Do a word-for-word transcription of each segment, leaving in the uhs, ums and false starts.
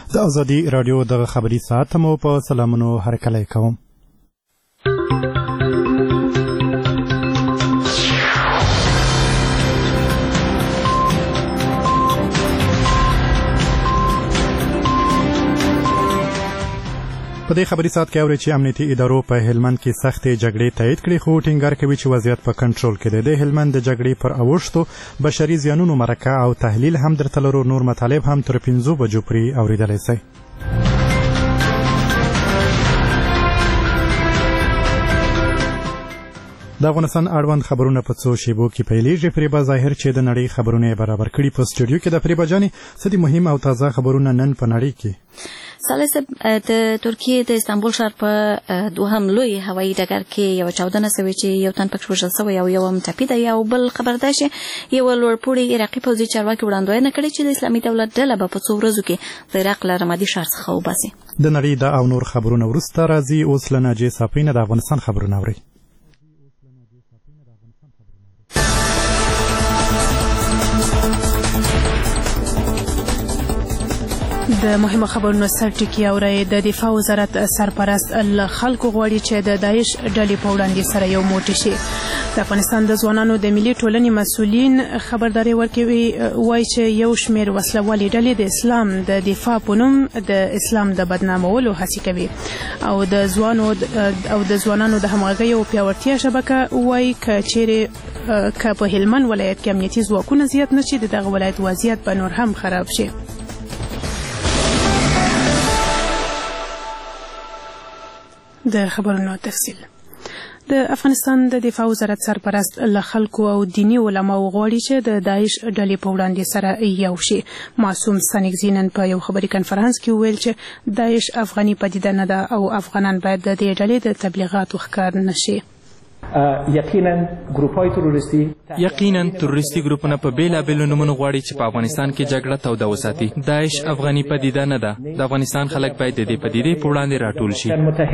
د ازادي رادیو د خبري ساعت مو په سلامونو هرکلی کوم. په دې خبري ساعت کې اوري چې امنیتي ادارو په هلمند کې سختې جګړې تایید کړې، خو ټینګار کوي چې وضعیت په کنټرول کې دی. د هلمند د جګړې پر اوښتو بشري زیانونو مرکه او تحلیل هم درته لرو. نور مطالب هم تر پنځو بجو پورې اورېدلی شئ. د افغانستان اړوند خبرونه په څو شیبو کې پیلېږي. فریبا ظاهر چې د نړۍ خبرونه برابر کړي په سټوډیو کې. د فریبا جانې څه دي مهم او تازه خبرونه نن په نړۍ کې؟ صالح صاحب، د ترکیې د استانبول ښار په دوهم لوی هوایي ډګر کې یو چاودنه شوې چې یو تن پکې وژل شوی او یو هم ټپي دی. یو بل خبر دا چې یو لوړپوړي عراقي پوځي چارواکي وړاندوینه کړې چې د اسلامي دولت ډله به په څو ورځو کې د عراق له رمادي ښار څخه وباسي. د نړۍ دا او نور خبرونه وروسته راځي. اوس له ناجیې صافۍ نه د افغانستان خبرونه اورئ. د مهمه خبرونو سرټکی اورئ. د دفاع وزارت سرپرست له خلکو غواړي چې د داعش ډلې په وړاندې سره یو موټی شي. د افغانستان د ځوانانو د ملي ټولنې مسؤلین خبرداري ورکوي، وایي چې یو شمېر وسلوالې ډلې د اسلام د دفاع په نوم د اسلام د بدنامولو هڅې کوي او د ځوانو او د ځوانانو د همغږۍ او پیاوړتیا شبکه وایي که چیرې که په هلمند ولایت کې امنیتي ځواکونه زیات نه شي، د دغه ولایت وضعیت به نور هم خراب شي. د خبرونو تفصیل. د افغانستان د دفاع وزارت سرپرست له خلکو او دینی علماو غواړي چې د داعش ډلې په وړاندې سره یو شي. معصوم سانګزي نن په یو خبري کنفرانس کې وویل چې داعش افغاني پدیده نه ده او افغانان باید د دې ډلې د تبلیغاتو ښکار نه شي. یقینا ګروپای تروریستي یقینا تروریستي ګروپونه په بیلابېلو نومونو غواړي چې په افغانستان کې جګړه توده وساتي. داعش افغاني پدیده نه ده. د افغانستان خلک باید د دې پدیدې په وړاندې راټول شي.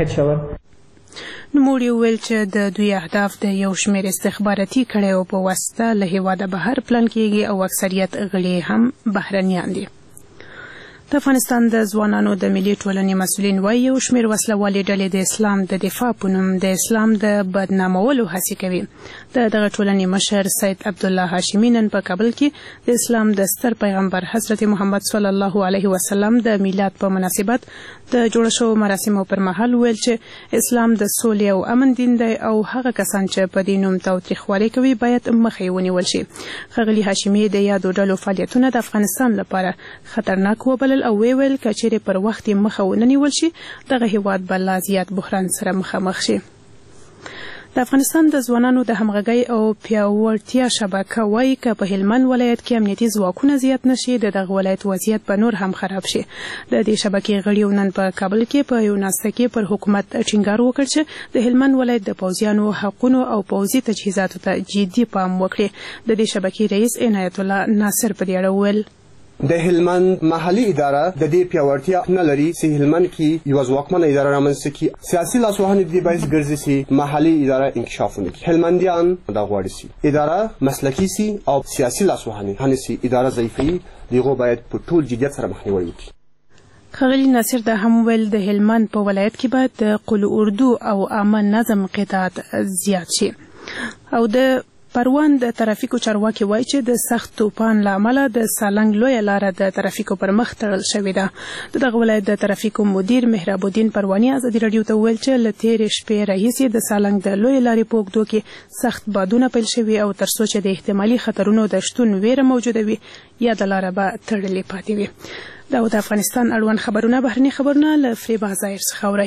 نوموړي وویل چې د دوی اهداف د یو شمېر استخباراتي کړیو په واسطه له هېواده بهر پلان کېږي او اکثریت غړي هم بهرنیان دي. د افغانستان د ځوانانو د ملي ټولنې مسؤلین وایي یو شمېر وسلوالې ډلې د اسلام د دفاع په نوم د اسلام د بدنامولو هڅې کوي. د دغه ټولنې مشر سید عبدالله هاشمي نن په کابل کې د اسلام د ستر پیغمبر حضرت محمد صلی الله علیه وسلم د میلاد په مناسبت د جوړ شوو مراسمو پر مهال ویل چې اسلام د سولې او امن دین دی او هغه کسان چې په دې نوم تاوتریخوالي کوي باید مخه یې ونیول شي. ښاغلي هاشمي د یادو ډلو فعالیتونه د افغانستان لپاره خطرناک وبلل او ویل که چیرې پر وخت یې مخه ونه نیول شي، دغه هېواد به لا زیات بحران سره مخامخ شي. د افغانستان د ځوانانو د همغږۍ او پیاوړتیا شبکه وایي که په هلمند ولایت کې امنیتي ځواکونه زیات نشي، د دغه ولایت وضعیت به نور هم خراب شي. د دې شبکې غړیو نن په کابل کې په یو ناسته کې پر حکومت ټینګار وکړ چې د هلمند ولایت د پوځیانو حقونو او پوځي تجهیزاتو ته جدي پام وکړي. د دې شبکې رئیس عنایت الله ناصر په دې اړه وویل د هلمند محلي اداره د دې پیاوړتیا نه لري چې هلمند کې یو ځواکمنه اداره رامنځته کړي. سیاسي لاسوهنې دې باعث ګرځي چې محلي اداره انکشاف ونه کړي. هلمندیان دا غواړي چې اداره مسلکي سي او سیاسي لاسوهنې هنسي اداره ضعیفي دغه باید په ټول جدیت سره مخنیوي وکړي. ښاغلي ناصر دا هم ویل د هلمند په ولایت کې باید د قل اردو او عامه نظم قطاعت زیات شي. او د پروان د ترافیکو چارواکي وایي چې د سخت طوفان له امله د سالنګ لویه لاره د ترافیکو پر مخ تړل شوې ده. د دغه ولایت د ترافیکو مدیر مهراب الدین پرواني ازادي راډیو ته وویل چې له تېرې شپې راهیسې د سالنګ د لویې لارې په اوږدو کې سخت بادونه پیل شوي او تر څو چې د احتمالي خطرونو د شتون ویره موجوده وي یاده لاره به تړلې پاتې وي. دا د افغانستان اړوند خبرونه بهرني خبرونه له فریبا ظاهر څخه اورئ.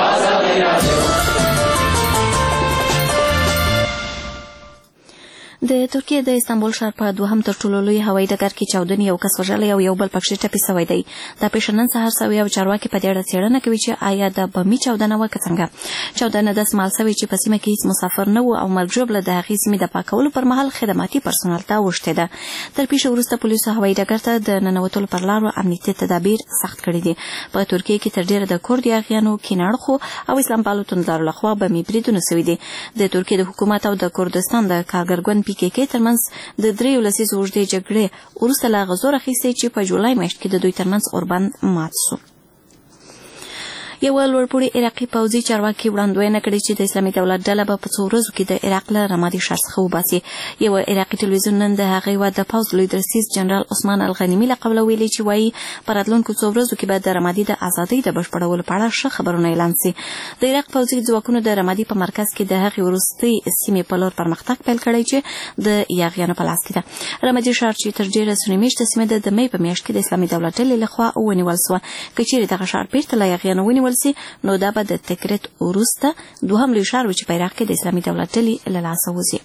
د ترکیې د استانبول ښار په دوهم تر ټولو لوی هوایي ډګر کې چاودنې یو کس وژلی او یو بل پکښې ټپي سوی دی. دا پیښه نن سهار سوې او چارواکي په دې اړه څېړنه کوي چې آیا د بمي چاودنه وه که څنګه. چاودنه داسې مهال سوې چې په سیمه کې هیڅ مسافر نه و او مرګ ژوبله د هغې سیمې د پاکولو پر مهال خدماتي پرسونل ته اوښتې ده. تر پیښې وروسته پولیسو هوایي ډګر ته د ننوتلو پر لارو امنیتي تدابیر سخت کړي دي. په ترکیې کې تر ډېره د کورد یاغیانو کیناړخو او اسلام پالو توندارو لخوا بمي بریدونه سوي دي. د ترکیې د حکومت او د کردستان د کارګر ګوند پی پي کې کې ترمنځ د دریو لسیزو اوږدې جګړې وروسته له هغه زور اخیستی چې په جولای میاشت کې د دوی ترمنځ اوربند مات سو. یو لوړپوړي عراقي پوځي چارواکي وړاندوینه کړې چې د اسلامي دولت ډله به په څو ورځو کې د عراق له رمادي ښار څخه وباسي. یو عراقي ټلویزیون نن د هغې هېواد د پوځ لوی درستیز جنرال عثمان الغنیمي له قبله ویلي چې وایي په راتلونکو څو ورځو کې به د رمادي د ازادۍ د بشپړولو په اړه ښه خبرونه اعلان سي. د عراق پوځي ځواکونو د رمادي په مرکز کې د هغې وروستۍ سیمې په لور پرمختګ پیل کړی چې د یاغیانو په لاس کې ده. رمادي ښار چې تر ډېره سني مېشته سیمه ده د مۍ په میاشت کې د اسلامي دولت ډلې لخوا ونیول سوه. که چیرې دغه ښار بیرته له یاغیانو ونیول سي نو دا به د تکریت وروسته دوهم لوی ښار و چې په عراق کې د اسلامي دولت ډلې له لاسه وځي.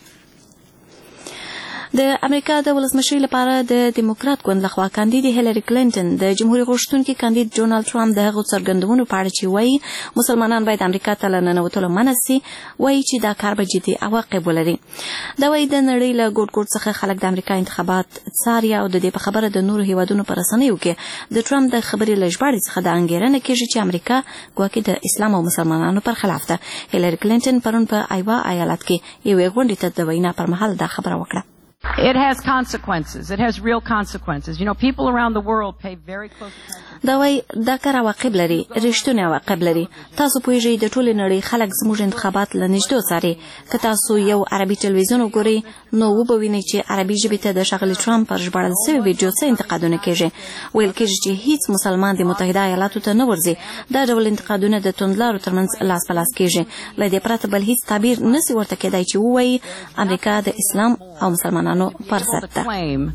د امریکا د ولسمشرۍ لپاره د دیموکرات ګوند لخوا کاندید هیلری کلینټن د جمهوریت غوښتونکي کاندید ډونالد ټرمپ د هغو څرګندونو په اړه چې وایي مسلمانان باید امریکا ته له ننوتلو منع سي وایي چې دا کار به جدي عواقب ولري. دا وایي د نړۍ له ګوټ ګوټ څخه خلک د امریکا انتخابات څاري او د دې په خبره د نورو هیوادونو په رسنیو کې د ټرمپ د خبرې له ژباړې څخه دا انګېرنه کېږي چې امریکا ګواکې د اسلام او مسلمانانو پر خلاف ده. هیلری کلینټن پرون په ایوا ایالت کې یوې غونډې ته د وینا پر مهال دا خبره وکړه. It has consequences. It has real consequences. You know, people around the world pay very close attention. دا وای دا کار عواقب لري، رښتونی عواقب لري. تاسو پوهیږئ د ټولې نړۍ خلک زموږ انتخابات له نږدې څاري. که تاسو یو عربي ټلویزیون وګورئ نو وبوینئ چې عربي ژبې ته د ښاغلي ټرمپ پر ژباړل سوي ویډیو څه انتقادونه کېږي. ویل کېږي چې هیڅ مسلمان د متحده ایالاتو ته نه ورځي. دا ډول انتقادونه د توندلارو ترمنځ لاس په لاس کېږي. له دې پرته بل هیڅ تعبیر نسي ورته کېدای چې ووایي امریکا د اسلام او مسلمانانو پر ضد ده.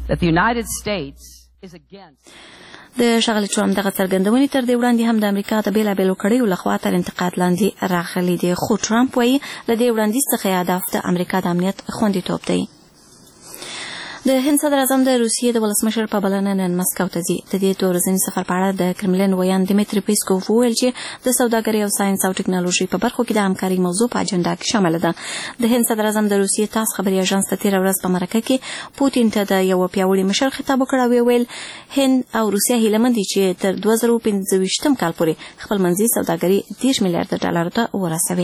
د ښاغلي ټرمپ دغه څرګندونې تر دې وړاندې هم د امریکا د بېلابېلو کړیو لخوا تر انتقاد لاندې راغلي دي، خو ټرمپ وایي له دې وړاندیز څخه هدف د امریکا د امنیت خوندیتوب دی. د هند صدر اعظم د روسیې د ولسمشر په بلنه نن مسکو ته ځي. د دې دوه ورځني سفر په اړه د کرملین ویان دیمیتری پیسکوف وویل چې د سوداګرۍ او ساینس او ټکنالوژۍ په برخو کې د همکارۍ موضوع په اجنډا کې شامله ده. د هند صدر اعظم د روسیې تاس خبري اژانس ته تېره ورځ په مرکه کې پوتین ته د یو پیاوړي مشر خطاب وکړ او ویل هند او روسیه هیله مند دي چې تر دوه زره پنځه ویشتم کال پورې خپل منځي سوداګري دېرش میلیارډ ډالرو ته ورسوي.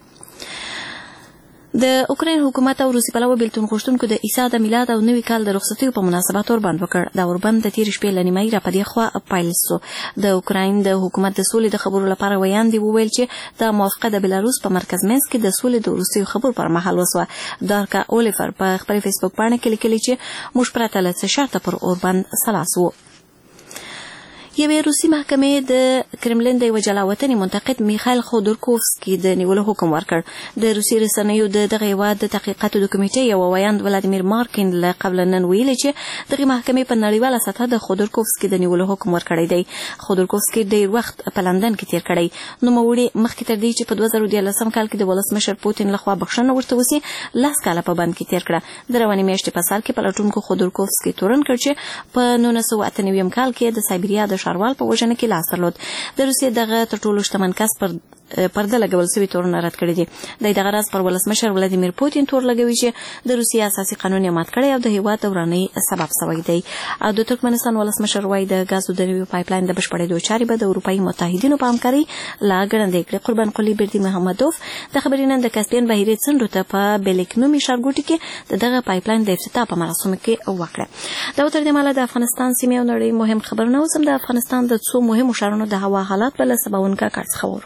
د اوکراین حکومت او روسي پلوه بیلتون غوښتونکو د عیسی د میلاد او نوي کال د رخصتیو په مناسبت اوربند وکړ. دا اوربند د تېرې شپې له نیمایي را په دې خوا پیل سو. د اوکراین د حکومت د سولې د خبرو لپاره ویان دی وویل چې دا موافقه د بلاروس په مرکز مینسک کې د سولې د وروستیو خبرو پر مهال وسوه. دارکا اولیفر په خپل فیسبوک پاڼه کې لیکلي چې موږ پرته له څه شرطه پر اوربند سلاس وو. یوې روسي محکمې د کرملین د یوه جلاوطني منتقد میخایل خودورکوفسکي د نیولو حکم ورکړ. د روسي رسنیو د دغه هېواد د تحقیقاتو د کمیټې یوه ویاند ولادیمیر مارکین له قبله نن ویلي چې دغې محکمې په نړیواله سطحه د خودورکوفسکي د نیولو حکم ورکړی دی. خودورکوفسکي ډېر وخت په لندن کې تېر کړی. نوموړي مخکې تر دې چې په دوه زره دیارلسم کال کې د ولسمشر پوتین لخوا بخښنه ورته وسي لس کاله په بند کې تېر کړه. د روانې میاشتې په سال کې پلټونکو خودورکوفسکي تورن کړ چې په نولس سوه اته نوي کال کې د سایبریا د ښاروال په وژنه کې لاس درلود. د روسیې دغه تر ټولو شتمن کس پر پرده لګول سوي تورونه رد کړي دي. د دغه راز پر ولسمشر ولادیمیر پوتین تور لګوي چې د روسیې اساسي قانون یې مات کړی او د هېواد د ورانۍ سبب سوی دی. او د ترکمنستان ولسمشر وایي د ګازو د نوي پایپلاین د بشپړېدو چارې به د اروپایي متحدینو په همکارۍ لا ګړندۍ کړي. قربان قلي بردي محمدوف د خبرې نن د کاسپین بهیرې څنډو ته په بیلیکنومي ښارګوټي کې د دغه پایپلاین د افتتاح په مراسمو کې وکړه. دا تر دې مهاله د افغانستان سیمې او نړۍ مهم خبرونه اوس هم د افغانستان د څو مهمو ښارونو د هوا حالات به له سباوون کاکړ څخه وورو.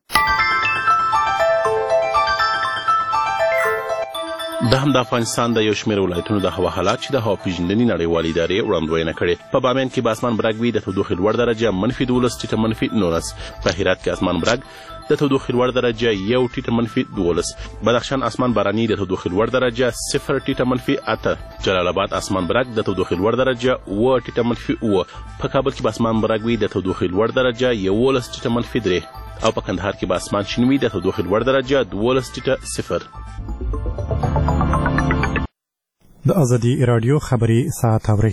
د هم د افغانستان د یو شمېر ولایتونو د هوا حالات چې د هوا پیژندنې نړیوالې ادارې وړاندوینه کړې. په بامیان کې به اسمان برګ وي، د تودوخې لوړ درجه منفي دولس ټیټه منفي نولس. په هرات کې اسمان برګ، د تودوخې لوړ درجه یو ټیټه منفي دولس. بدخشان اسمان باراني، د تودوخې لوړ درجه صفر ټیټه منفي اته. جلال آباد اسمان برګ، د تودوخې لوړ درجه اوه ټیټه منفي اوه. په کابل کې به اسمان برګ وي، د تودوخې لوړ درجه یولس ټیټه منفي درې. او په کندهار کې به اسمان شین وي، د تودوخې لوړ درجه دولس ټیټه صفر. د ازادي رادیو خبري ساعت اوري.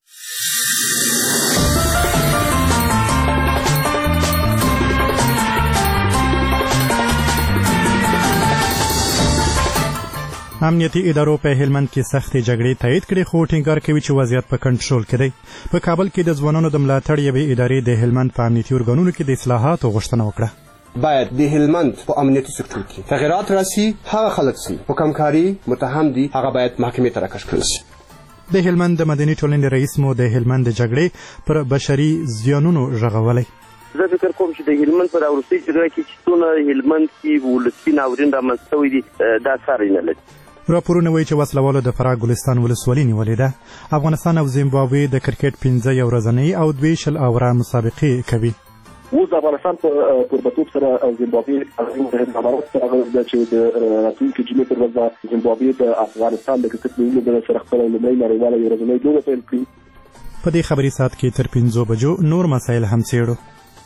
امنیتي ادارو په هلمند کې سختې جګړې تایید کړې، خو ټینګار کوي چې وضعیت په کنټرول کې دی. په کابل کې د ځوانانو د ملاتړ یوې ادارې د هلمند په امنیتي ارګانونو کې د اصلاحاتو غوښتنه وکړه. باید د هلمند په امنیتي سکتور کې تغیرات راسي. هغه خلک چې په کمکاري متهم دي هغه باید محکمې ته راکش کړل شي. د هلمند د مدني ټولنې رئیس مو د هلمند د جګړې پر بشري زیانونو رغولی. زه فکر کوم چې د هلمند پر وروستۍ جګړه کې چې څونه هلمند کې ولسي ناورین رامنځته شوی دي دا څاري نه لري. راپورونه وایي چې وسلوالو د فراه ګلستان ولسوالي نیولې ده. افغانستان او زیمبابوې د کرکټ پنځه یو ورځنۍ او دوې شل اوره مسابقې کوي. اوس د افغانستان په کوربتوب سره زیمبابوې د امارات سره غواړي چې د راتلونکي جمعې پر ورځ زیمبابوې د افغانستان د کرکټ لوبډلې سره خپله لومړۍ نړیواله ورځنۍ لوبه پیل کړي. په دې خبري ساعت کې تر پنځو بجو نور مسایل هم څېړو.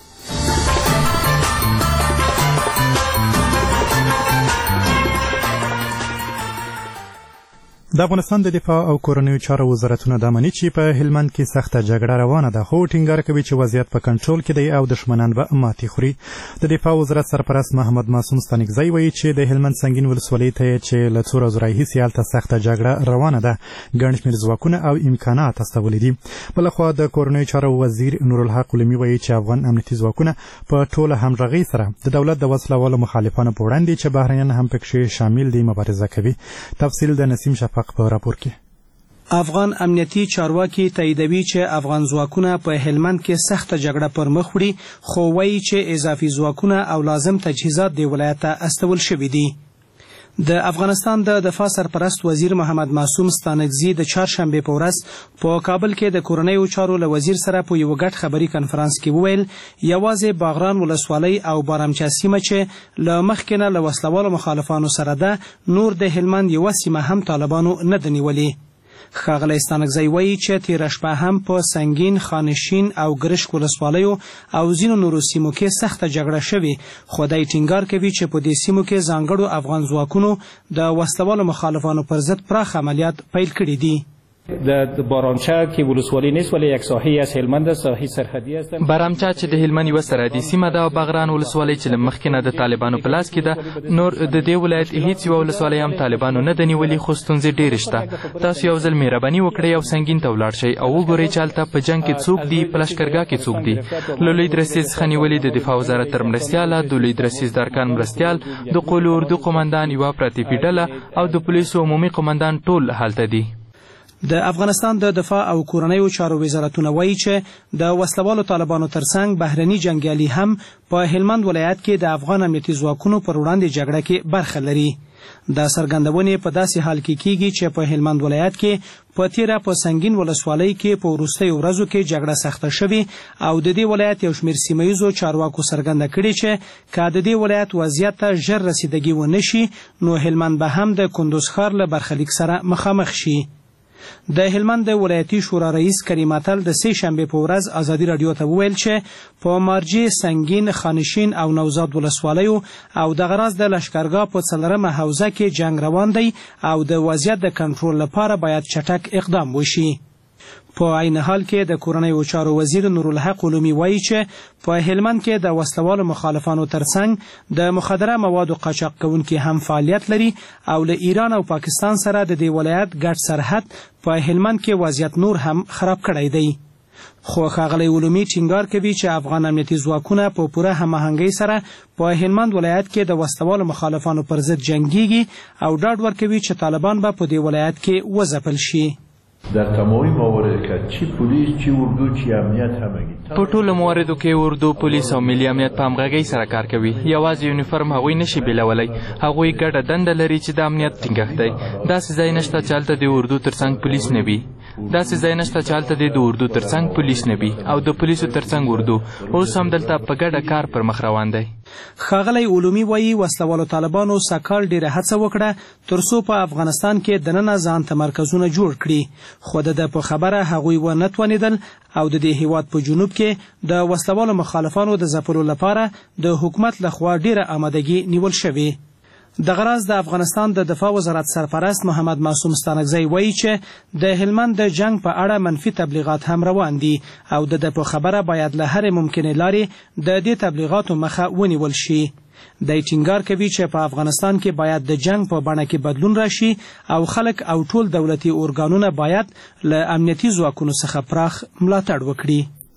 د افغانستان د دفاع او کورنیو چارو وزارتونه دا مني چې په هلمند کې سخته جګړه روانه ده، خو ټینګار کوي چې وضعیت په کنټرول کې دی او دښمنان به ماتې خوري. د دفاع وزارت سرپرست محمد معصوم ستانکزی وایي چې د هلمند سنگین ولسوالۍ ته چې له څو ورځو راهیسې هلته سخته جګړه روانه ده ګڼ شمېر ځواکونه او امکانات استولي دي. بلخوا د کورنیو چارو وزیر نورالحق علمي وایي چې افغان امنیتي ځواکونه په ټوله همغږۍ سره د دولت د وسلوالو مخالفانو په وړاندې چې بهرنیان هم پکې شامل دي مبارزه کوي. تفصیل د نسیم شفق په راپور کې. افغان امنیتي چارواکي تاییدوي چې افغان ځواکونه په هلمند کې سخته جګړه پر مخ وړي، خو وایي چې اضافي ځواکونه او لازم تجهیزات د ولایت ته استول شوي دي. د افغانستان د دفاع سرپرست وزیر محمد معصوم ستانکزي د چهارشنبې په ورځ په کابل کې د کورنیو چارو له وزیر سره په یو ګډ خبري کنفرانس کې وویل یوازې باغران ولسوالۍ او بارمچه سیمه چې له مخکې نه له وسلوالو مخالفانو سره ده، نور د هلمند یوه سیمه هم طالبانو نه ده نیولې. ښاغلی ستانکزی وایي چې تېره شپه هم په سنگین، خانشین او ګرشک ولسوالیو او ځینو نورو سیمو کې سخته جګړه شوې، خو دی ټینګار کوي چې په دې سیمو کې ځانګړو افغان ځواکونو د وسلوالو مخالفانو پر ضد پراخ عملیات پیل کړي دي. د بارامچه کې ولسوالي نیست ولی یک ساحه از هلمند است، ساحه سرحدی است. بارامچه چې د هلمند یوه سرحدي سیمه ده او باغران ولسوالۍ چې له مخکې نه د طالبانو په لاس کې ده، نور د دې ولایت هیڅ یوه ولسوالۍ هم طالبانو نه ده نیولې، خو ستونزې ډېرې شته. تاسو یو ځل مهرباني وکړئ او سنګین ته ولاړ شئ او وګورئ چې هلته په جنګ کې څوک دي، په لښکرګاه کې څوک دي. له لوی درستیز څخه نیولې د دفاع وزارت تر مرستیاله، د لوی درستیز د ارکان مرستیال، د قولو اردو قمندان یوه پراتیپي ډله او د پولیسو عمومي قمندان ټول هلته دي. د افغانستان د دفاع او کورنیو چارو وزارتونه وایي چې د وسلوالو طالبانو ترڅنګ بهرني جنګیالي هم په هلمند ولایت کې د افغان امنیتي ځواکونو پر وړاندې جګړه کې برخه لري. دا څرګندونې په داسې حال کې کیږي چې په هلمند ولایت کې په تیره په سنگین ولسوالۍ کې په وروستیو ورځو کې جګړه سخته شوې او د دې ولایت یو شمېر سیمه ییزو چارواکو څرګنده کړې چې که د دې ولایت وضعیت ته ژر رسیدګي ونه شي نو هلمند به هم د کندوز ښار له برخلیک سره مخامخ شي. د هلمند د ولایتي شورا رئیس کریم اتل د سې شنبې په ورځ ازادي راډیو ته وویل چې په مارجې، سنگین، خانشین او نوزاد ولسوالیو او دغه راز د لښکرګاه په څلورمه حوزه کې جنګ روان دی او د وضعیت د کنټرول لپاره باید چټک اقدام وشي. په عین حال کې د کورنیو چارو وزیر نورالحق علومي وایي چې په هلمند کې د وسلوالو مخالفانو ترڅنګ د مخدره موادو قاچاق کوونکي هم فعالیت لري او له ایران او پاکستان سره د دې ولایت ګډ سرحد په هلمند کې وضعیت نور هم خراب کړی دی. خو ښاغلی علومي ټینګار کوي چې افغان امنیتي ځواکونه په پوره هماهنګۍ سره په هلمند ولایت کې د وسلوالو مخالفانو پر ضد جنګیږي او ډاډ ورکوي چې طالبان به په دې ولایت کې وځپل شي. در تمامی موارد که چی پلیس چی اردو چی امنیت همگی په ټولو مواردو کې اردو، پولیس او ملي امنیت په همغږۍ سره کار کوي. یوازې یونیفرم هغوی نشي بیلولی، هغوی ګډه دنده لري چې د امنیت ټینګښت دی. داسې ځای نشته چې هلته د اردو ترڅنګ پولیس نه وي، داسې ځای نشته چې هلته د اردو ترڅنګ پولیس نه وي او د پولیسو ترڅنګ اردو. اوس هم دلته په ګډه کار پر مخ روان دی. ښاغلی علومي وایي وسلوالو طالبانو سږکال ډېره هڅه وکړه ترڅو په افغانستان کې دننه ځان ته مرکزونه جوړ کړي، خو د ده په خبره هغوی ونه توانېدل او د دې هیواد په جنوب کې د وسلوالو مخالفانو د ځپلو لپاره د حکومت لخوا ډېره آمادګي نیول شوې. دغه راز د افغانستان د دفاع وزارت سرپرست محمد معصوم ستانکزی وایي چې د هلمند د جنگ په اړه منفي تبلیغات هم روان دي او د ده په خبره باید له هرې ممکنې لارې د دې تبلیغاتو مخه ونیول شي. دی ټینګار کوي چې په افغانستان کې باید د جنگ په بڼه کې بدلون راشي او خلک او ټول دولتي ارګانونه باید له امنیتي ځواکونو څخه پراخ ملاتړ وکړي.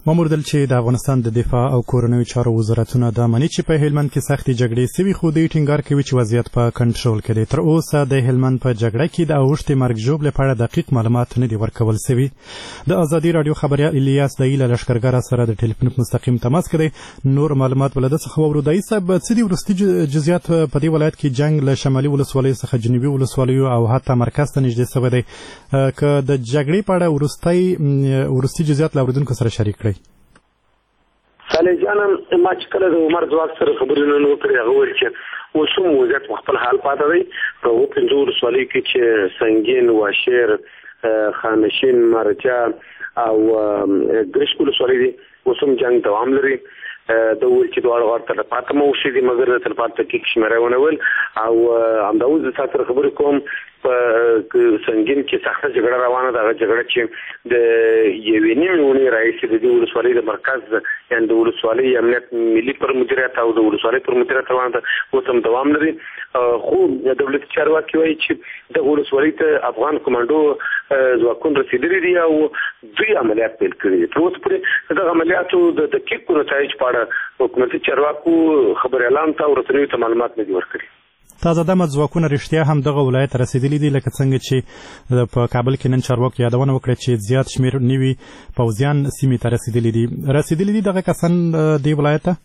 ماموردل چې د افغانستان د دفاع او کورنیو چارو وزارتونه دا مني چې په هلمند کې سختې جګړې سوي، خو دوی ټینګار کوي چې وضعیت په کنټرول کې دی. تر اوسه د هلمند په جګړه کې د اوښتې مرګ ژوبلې په اړه دقیق معلومات نه دي ورکول سوي. د ازادي راډیو خبریال الیاس دایي له لښکرګره سره د ټلیفون مستقیم تماس کړی. نور معلومات ولده څخه واورو. دایي صاحب، څه دي وروستي جزئیات په دې ولایت کې جنګ له شمالي ولسوالیو څخه جنوبي ولسوالیو او حتی مرکز ته نږدې سوی دی؟ که د جګړې په اړه وروستي وروستي جزئیات له اورېدونکو سره شریک کړئ. صالح جان، ما چې کله د عمر ځواک سره خبرونه وکړې هغه ویل چې اوس هم وضعیت په خپل حال پاتې دی. په اووه پنځه ولسوالیو کې چې سنګین، واشیر، خانشین، مرجع او ګرشک ولسوالۍ دي، اوس هم جنګ دوام لري. د ویل چې دواړه غاړو ته پاته مو شي دي، مګر د تلپاته دقیق شمیره ونه ویل. او همدا اوس د سره خبرې کوم په سنګین کې سخته جګړه روانه ده. هغه جګړه چې د یوې نیمې اونۍ راهیسې د دې ولسوالۍ د مرکز یعنې د ولسوالۍ امنیت ملي پر مدیریت او د ولسوالۍ پر مدیریت روانه ده، اوس هم دوام لري. خو دولتي چارواکي وایي چې د ولسوالۍ ته افغان کمانډو ځواکونه رسېدلي دي او دوی عملیات پیل کړي دي. تر اوسه پورې دغه عملیاتو د دقیقو نتایج په اړه حکومتي چارواکو خبریالانو ته او رسنیو ته معلومات نه دي ورکړي. تازه دمه ځواکونه رښتیا هم دغه ولایت ته رسېدلي دي، لکه څنګه چې په کابل کې نن چارواکو یادونه وکړه چې زیات شمېر نوي پوځیان سیمې ته رسېدلي دي. رسېدلي دي دغه کسان دې ولایت ته؟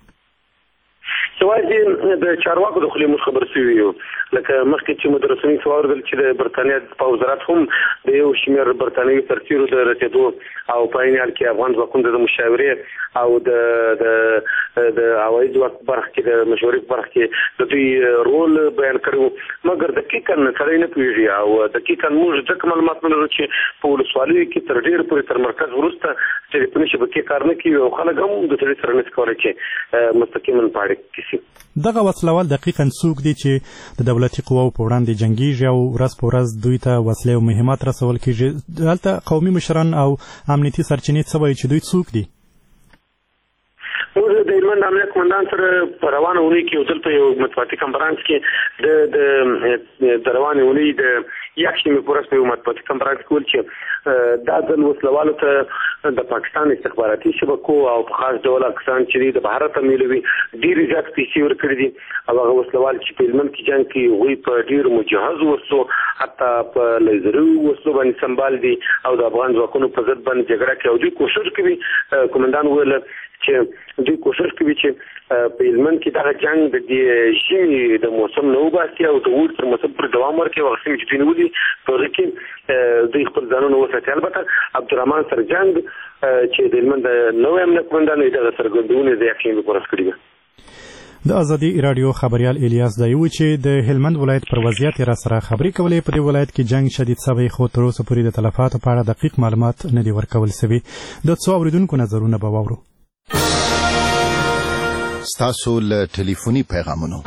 یوازې د چارواکو د خولې موږ خبر شوي یو، لکه مخکې چې مو د رسنیو څخه واورېدل چې د برټانیا دفاع وزارت هم د یو شمېر برټانوي سرتېرو د رسېدو او په عین حال کې افغان ځواکونو د مشاورې او د د د هوایي ځواک برخه کې د مشورې په برخه کې د دوی رول بیان کړی و. مګر دقیقاً سړی نه پوهېږي او دقیقاً موږ ځکه معلومات نه لرو چې په ولسوالیو کې تر ډېره پورې تر مرکز وروسته ټلیفوني شبکې کار نه کوي او خلک هم د سړي سره نشي کولی چې مستقیما په اړیکه کې شي. دغه وسلوال دقیقاً څوک دي چې د دولتي قواو په وړاندې جنګیږي او ورځ په ورځ دوی ته وسلې او مهمات رسول کېږي؟ هلته قومي مشران او امنیتي سرچینې څه وایي چې دوی څوک دي؟ موږ د هلمند امنیت قمندان سره په روانه اونۍ کې یو ځل په یو مطبوعاتي کنفرانس کې د د روانې اونۍ د یک شنبې په ورځ په یو مطبوعاتي کنفرانس کې ویل چې دا ځل وسلوالو ته د پاکستان استخباراتي شبکو او په خاص ډول کسان چې د بهارت میلوي ډېرې زیات پیسې ورکړي دي او هغه وسلوال چې په هلمند کې جنګ کوي هغوی په ډېرو مجهزو وسلو حتی په لیزري وسلو باندې سمبال دي او د افغان ځواکونو په ضد باندې جګړه کوي او دوی کوشش کوي. قمندان وویل چې دوی کوشش کوي چې په هلمند کې دغه جنګ د دې ژمي د موسم نه وباسي او د اوړي تر موسم پورې دوام ورکړي او هغه سیمې چې دوی نیولي په هغې کې دوی خپل ځانونه وساتي. البته عبدالرحمن سرجنګ چې د هلمند نوی امنیت قمندان یې دغه څرګندونې د یک شنبې په ورځ کړې ده. د ازادي راډیو خبریال الیاس دایي و چې د هلمند ولایت پر وضعیت را سره خبرې کولې. په دې ولایت کې جنګ شدید سوی، خو تر اوسه پورې د تلفاتو په اړه دقیق معلومات نه دي ورکول سوي. د څو اورېدونکو نظرونه به واورو. ستاسو له ټلیفوني پیغامونو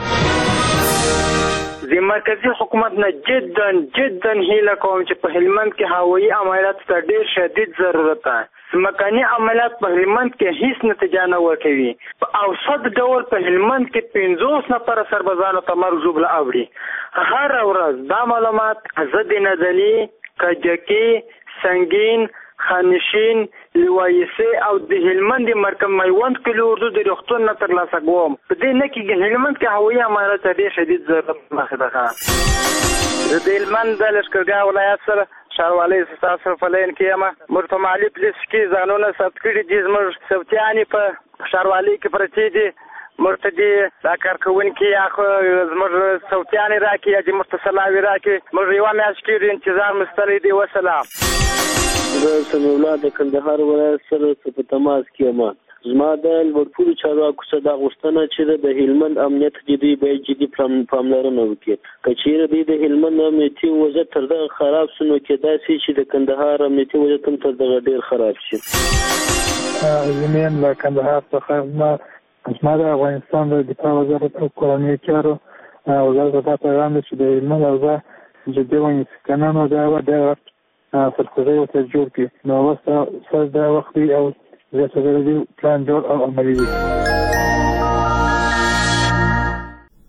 د مرکزی حکومت نه جدا جدا هیله کوم چې په هلمند کې هوایي عملیات ته ډېر شدید ضرورت ده. مکاني عملیات په هلمند کې هیڅ نتیجه نه ورکوي. په اوسط ډول په هلمند کې پنځوس نفره سربازانو ته مرګ ژوبله اوړي هره ورځ. دا معلومات ضد نزلي، کجکي، سنګین، خانشین، لیوایسې او د هلمند مرکز میوند کلي اردو د روغتون نه ترلاسه کوم. په دې نه کې هلمند کې هوایي عملیات ته ډېر شدید ضرورت مخې ده. د هلمند د لښکرګاه ولایت سره ښاروالۍ ستاسو په لین کې یم. موږ په مالي پولیس کې ځانونه ثبت کړي دي. زموږ ثبتیانې په ښاروالۍ کې پرتې دي. موږ ته دې دا کارکوونکي یا خو زموږ ثبتیانې راکړي یا دې موږ ته سلاوي راکړي. موږ یوه میاشت کېږي انتظار مو ستړی دی. وسلام. زه سمیع الله د کندهار ولایت سره په تماس کې یم. زما د لوړپوړو چارواکو څخه دا غوښتنه چې د هلمند امنیت د دوی باید جدي پاملرنه وکړي. که چېرې دوی د هلمند امنیتي وضعیت تر دغه خراب شي نو کېدای شي چې د کندهار امنیتي وضعیت هم تر دغه ډېر خراب شي. زمین له کندهار څخه زما د افغانستان د دفاع وزارت او کورنیو چارو وزارت ته دا پیغام دی چې د هلمند اوضاع جدي ونیسي، که نه نو دا به ډېر سرکوزۍ ورته جوړ کړي. نو اوس سر دا وخت دی او زیاته ډېر پلان جوړ او عملي وي.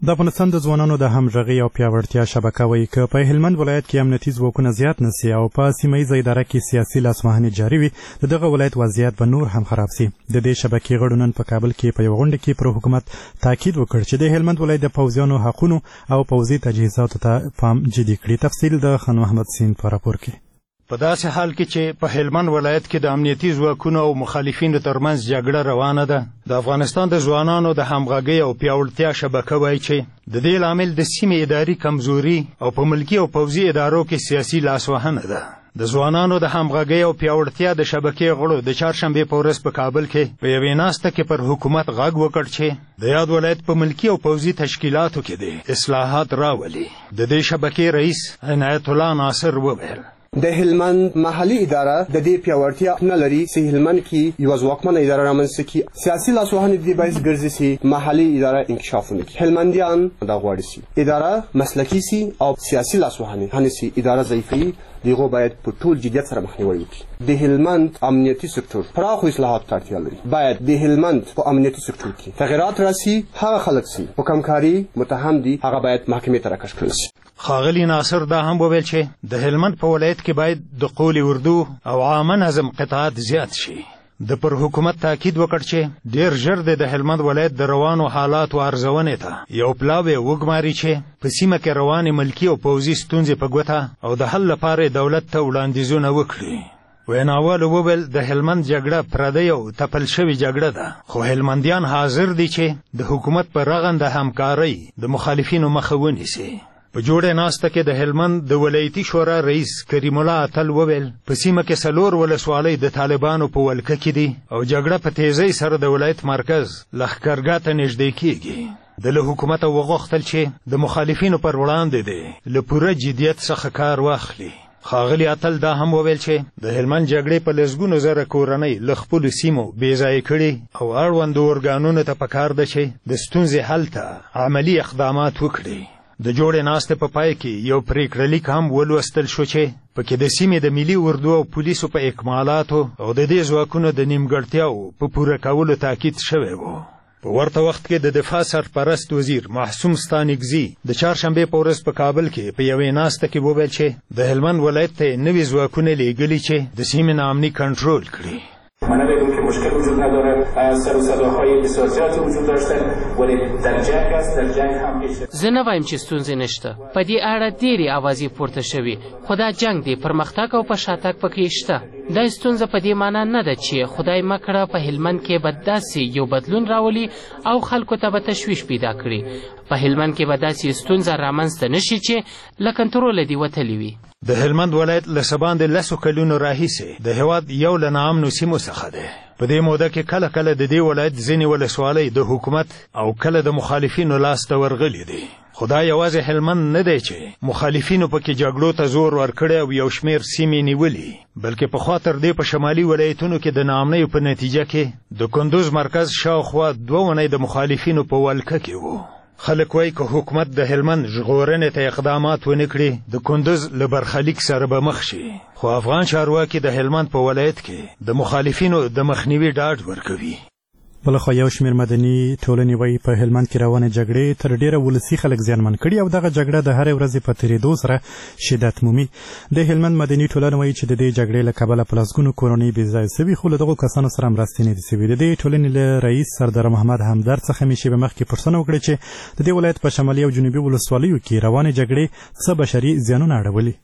د افغانستان د ځوانانو د همغږۍ او پیاوړتیا شبکه وایي که په هلمند ولایت کې امنیتي ځواکونه زیات نسی او په سیمه ییزه اداره کې سیاسي لاسوهنې جاري وي د دغه ولایت وضعیت به نور هم خراب سي. د دې شبکې غړو نن په کابل کې په یوه غونډه کې پر حکومت تاکید وکړ چې د هلمند ولایت د پوځیانو حقونو او پوځي تجهیزاتو ته پام جدي کړي. تفصیل د خان محمد سین په راپور کې. په داسې حال کې چې په هلمند ولایت کې د امنیتي ځواکونو او مخالفینو ترمنځ جګړه روانه ده، د افغانستان د ځوانانو د همغږۍ او پیاوړتیا شبکه وایي چې د دې لامل د سیمې اداري کمزوري او په ملکي او پوځي ادارو کې سیاسي لاسوهنه ده. د ځوانانو د همغږۍ او پیاوړتیا د شبکې غړو د چهارشنبې په ورځ په کابل کې په یوې ناسته کې پر حکومت غږ وکړ چې د یاد ولایت په ملکي او پوځي تشکیلاتو کې د اصلاحات راولي. د دې شبکې رئیس عنایت الله ناصر وویل د هلمند محلي اداره د دې پیاوړتیا نه لري چې هلمند کې یو ځواکمنه اداره رامنځته کړي. سیاسي لاسوهنې د دې باعث ګرځي چې محلي اداره انکشاف ونه کړي. هلمندیان دا غواړي چې اداره مسلکي سي او سیاسي لاسوهنې هنسي اداره ضعیفي دغه باید په ټول جدیت سره مخنیوي وکړي. د هلمند امنیتي سکتور پراخو اصلاحات ته اړتیا لري. باید د هلمند په امنیتي سکتور کې تغیرات راسي. هغه خلک چې په کمکاري متهم دي هغه باید محکمې ته راکش کړل شي. ښاغلي ناصر دا هم وویل چې د هلمند په ولایت کې باید د قول اردو او عامه نظم قطعات زیات شي. د پر حکومت تاکید وکړ چې ډیر ژر د هلمند ولایت د روانو حالاتو ارزونې ته یو پلاوی وګماري چې په سیمه کې روانې ملکي او پوځي ستونزې په ګوته او د حل لپاره دولت ته وړاندیزونه وکړي. ویناوال وویل د هلمند جګړه پردی او تپل شوې جګړه ده، خو هلمندیان حاضر دي چې د حکومت په رغنده همکارۍ د مخالفینو مخه ونیسي. په جوړه ناسته کې د هلمند د ولایتي شورا رئیس کریم الله اتل وویل په سیمه کې څلور ولسوالۍ د طالبانو په ولکه کې دي او جګړه په تیزۍ سره د ولایت مرکز لښکرګاه ته نږدې کیږي. د له حکومت وغوښتل چې د مخالفینو پر وړاندې دی له پوره جدیت څخه کار واخلي. ښاغلي اتل دا هم وویل چې د هلمند جګړې په لسګونو زره کورنۍ له خپلو سیمو بېځایه کړي او اړوندو ارګانونو ته پکار ده چې د ستونزې حل ته عملي اقدامات وکړي. د جوړې ناستې په پای کې یو پریکړه لیک هم ولوستل شو چې پکې د سیمې د ملي اردو او پولیسو په اکمالاتو او د دې ځواکونو د نیمګړتیاوو په پوره کولو تاکید شوی و. په ورته وخت کې د دفاع سرپرست وزیر محسوم ستانکزي د چهارشنبې په ورځ په کابل کې په یوې ناسته کې وویل چې د هلمند ولایت ته نوي ځواکونه لیږلي چې د سیمې ناامني کنټرول کړي. ما نمیدونم که مشکل وجود نداره، سر و صداهای بسیار زیادی وجود داشته ولی در جنگ است. در جنگ هم زه نه وایم چې ستونزې نشته، په دې اړه ډېرې اوازې پورته شوي، خو دا جنگ دی، پرمختګ او په شاتګ پکې شته. دا ستونزه په دې معنا نه ده چې خدای مکړه په هلمند کې به داسې یو بدلون راولي او خلکو ته به تشویش پیدا کړي. په هلمند کې به داسې ستونزه رامنځته نشي چې له کنټروله دې وتلې وي. د هلمند ولایت له څه باندې لسو کلونو راهیسې د هېواد یو له ناامنو سیمو څخه دی. په دې موده کې کله کله د دې ولایت ځینې ولسوالۍ د حکومت او کله د مخالفینو لاس ته ورغلي دي. خو دا یوازې هلمند نه دی چې مخالفینو پکې جګړو ته زور ورکړی او یو شمېر سیمې نیولي، بلکې پخوا تر دې په شمالي ولایتونو کې د ناامنیو په نتیجه کې د کندوز مرکز شاوخوا دوه اونۍ د مخالفینو په ولکه کې و. خلک وایي که حکومت د هلمند ژغورنې ته اقدامات ونه کړي د کندوز له برخلیک سره به مخ شي. خو افغان چارواکي د هلمند په ولایت کې د مخالفینو د مخنیوي ډاډ ورکوي. بلخوا یو شمېر مدني ټولنې وایي په هلمند کې روانې جګړې تر ډېره ولسي خلک زیانمن کړي او دغه جګړه د هرې ورځې په تېرېدو سره شدت مومي. د هلمند مدني ټولنه وایي چې د دې جګړې له کبله په لسګونو کورنۍ بېځایه سوي، خو له دغو کسانو سره مرستې نه دي سوي. د دې ټولنې له رئیس سردار محمد همدرد څخه مې شېبه مخکې پوښتنه وکړه چې د دې ولایت په شمالي او جنوبي ولسوالیو کې روانې جګړې څه بشري زیانونه اړولي.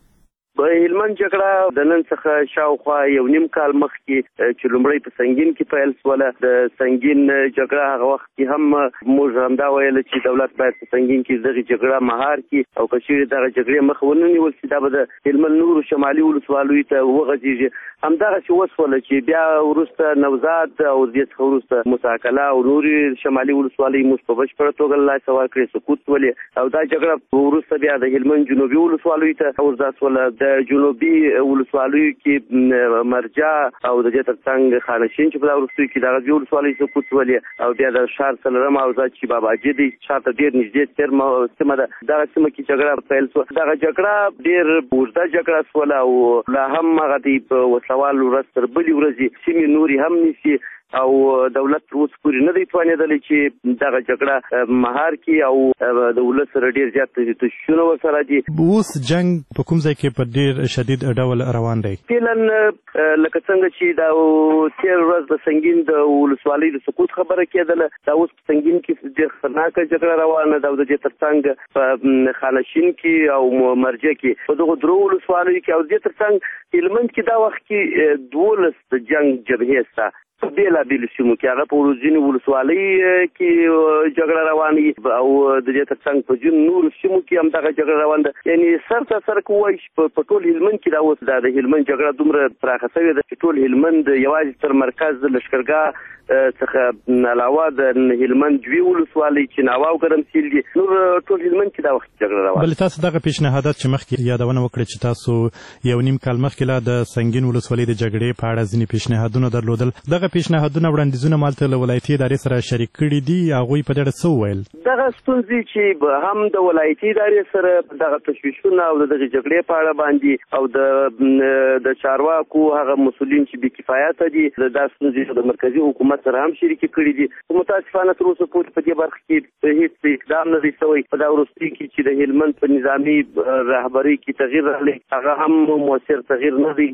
په هلمند جګړه د نن څخه شاوخوا یو نیم کال مخکې چې لومړی په سنګین کې پیل شوله. د سنګین جګړه هغه وخت کې هم موږ همدا ویل چې دولت باید په سنګین کې دغه جګړه مهار کړي او که چیرې دغه جګړې مخه ونه نیول شي دا به د هلمند نورو شمالي ولسوالیو ته وغځېږي. همدغسې وشوله چې بیا وروسته نوزاد او دې څخه وروسته موسی او نورې شمالي ولسوالۍ موږ په بشپړه توګه له لاسه ورکړې، سقوط ولې. او دا جګړه وروسته بیا د هلمند جنوبي ولسوالیو ته ورځا شوله. د جنوبي ولسوالیو کې مرجع او د دې ترڅنګ خانشین چې په دا وروستیو کې دغه دوې ولسوالۍ سقوط ولې. او بیا د ښار څلورمه حوزه چې باباجي دی، ښار ته ډېر نږدې څېرمه سیمه ده، دغه سیمه کې جګړه پیل شوه. دغه جګړه ډېر اوږده جګړه شوله او لا هم هغه دی په وسلوال ورځ تر بلې ورځې سیمې نورې هم نیسي او دولت اوس پورې نه دی توانېدلی چې دغه جګړه مهار کړي او د ولس سره ډېر زیات تشویشونه ورسره دي. اوس جنګ په کوم ځای کې په ډېر شدید ډول روان دی؟ فعلا لکه څنګه چې دا تېر ورځ د سنګین د ولسوالۍ د سقوط خبره کېدله، دا اوس په سنګین کې ډېر خطرناکه جګړه روانه ده او د دې ترڅنګ په خانشین کې او مرجع کې په دغو درو ولسوالیو کې او د دې ترڅنګ هلمند کې دا وخت کې دولس د جنګ جبهې شته په بېلابېلو سیمو کې. هغه په ځینو ولسوالۍ کې جګړه روانه او د دې ترڅنګ په ځینو نورو سیمو کې هم دغه جګړه روانه ده. یعنې سر ته سر که ووایي چې په ټول هلمند کې دا اوس دا د هلمند جګړه دومره پراخه شوې ده چې ټول هلمند یوازې تر مرکز د لښکرګاه څخه علاوه د هلمند دوی ولسوالۍ چې ناوه او ګرمسیل دي نور ټول هلمند کې دا وخت جګړه روانه. بلې تاسو دغه پیشنهادات چې مخکې یادونه وکړه چې تاسو یو نیم کال مخکې لا د سنګین ولسوالۍ د جګړې په اړه ځینې پیشنهادونه درلودل، دغه پیشنهادونه وړاندیزونه مالته له ولایتي ادارې سره شریک کړي دي، هغوی په دې اړه څه وویل؟ دغه ستونزې چې هم د ولایتي ادارې سره دغه تشویشونه او د دغې جګړې په اړه باندې او د د چارواکو هغه مسؤلین چې بې کفایته دي دا ستونزې د مرکزي حکومت سره هم شریکې کړي دي. متاسفانه تر اوسه پورې په دې برخه کې هېڅ اقدام نه دی شوی. په دا وروستي کې چې د هلمند په نظامي رهبرۍ کې تغییر راغلی هغه هم مؤثر تغییر نه دی.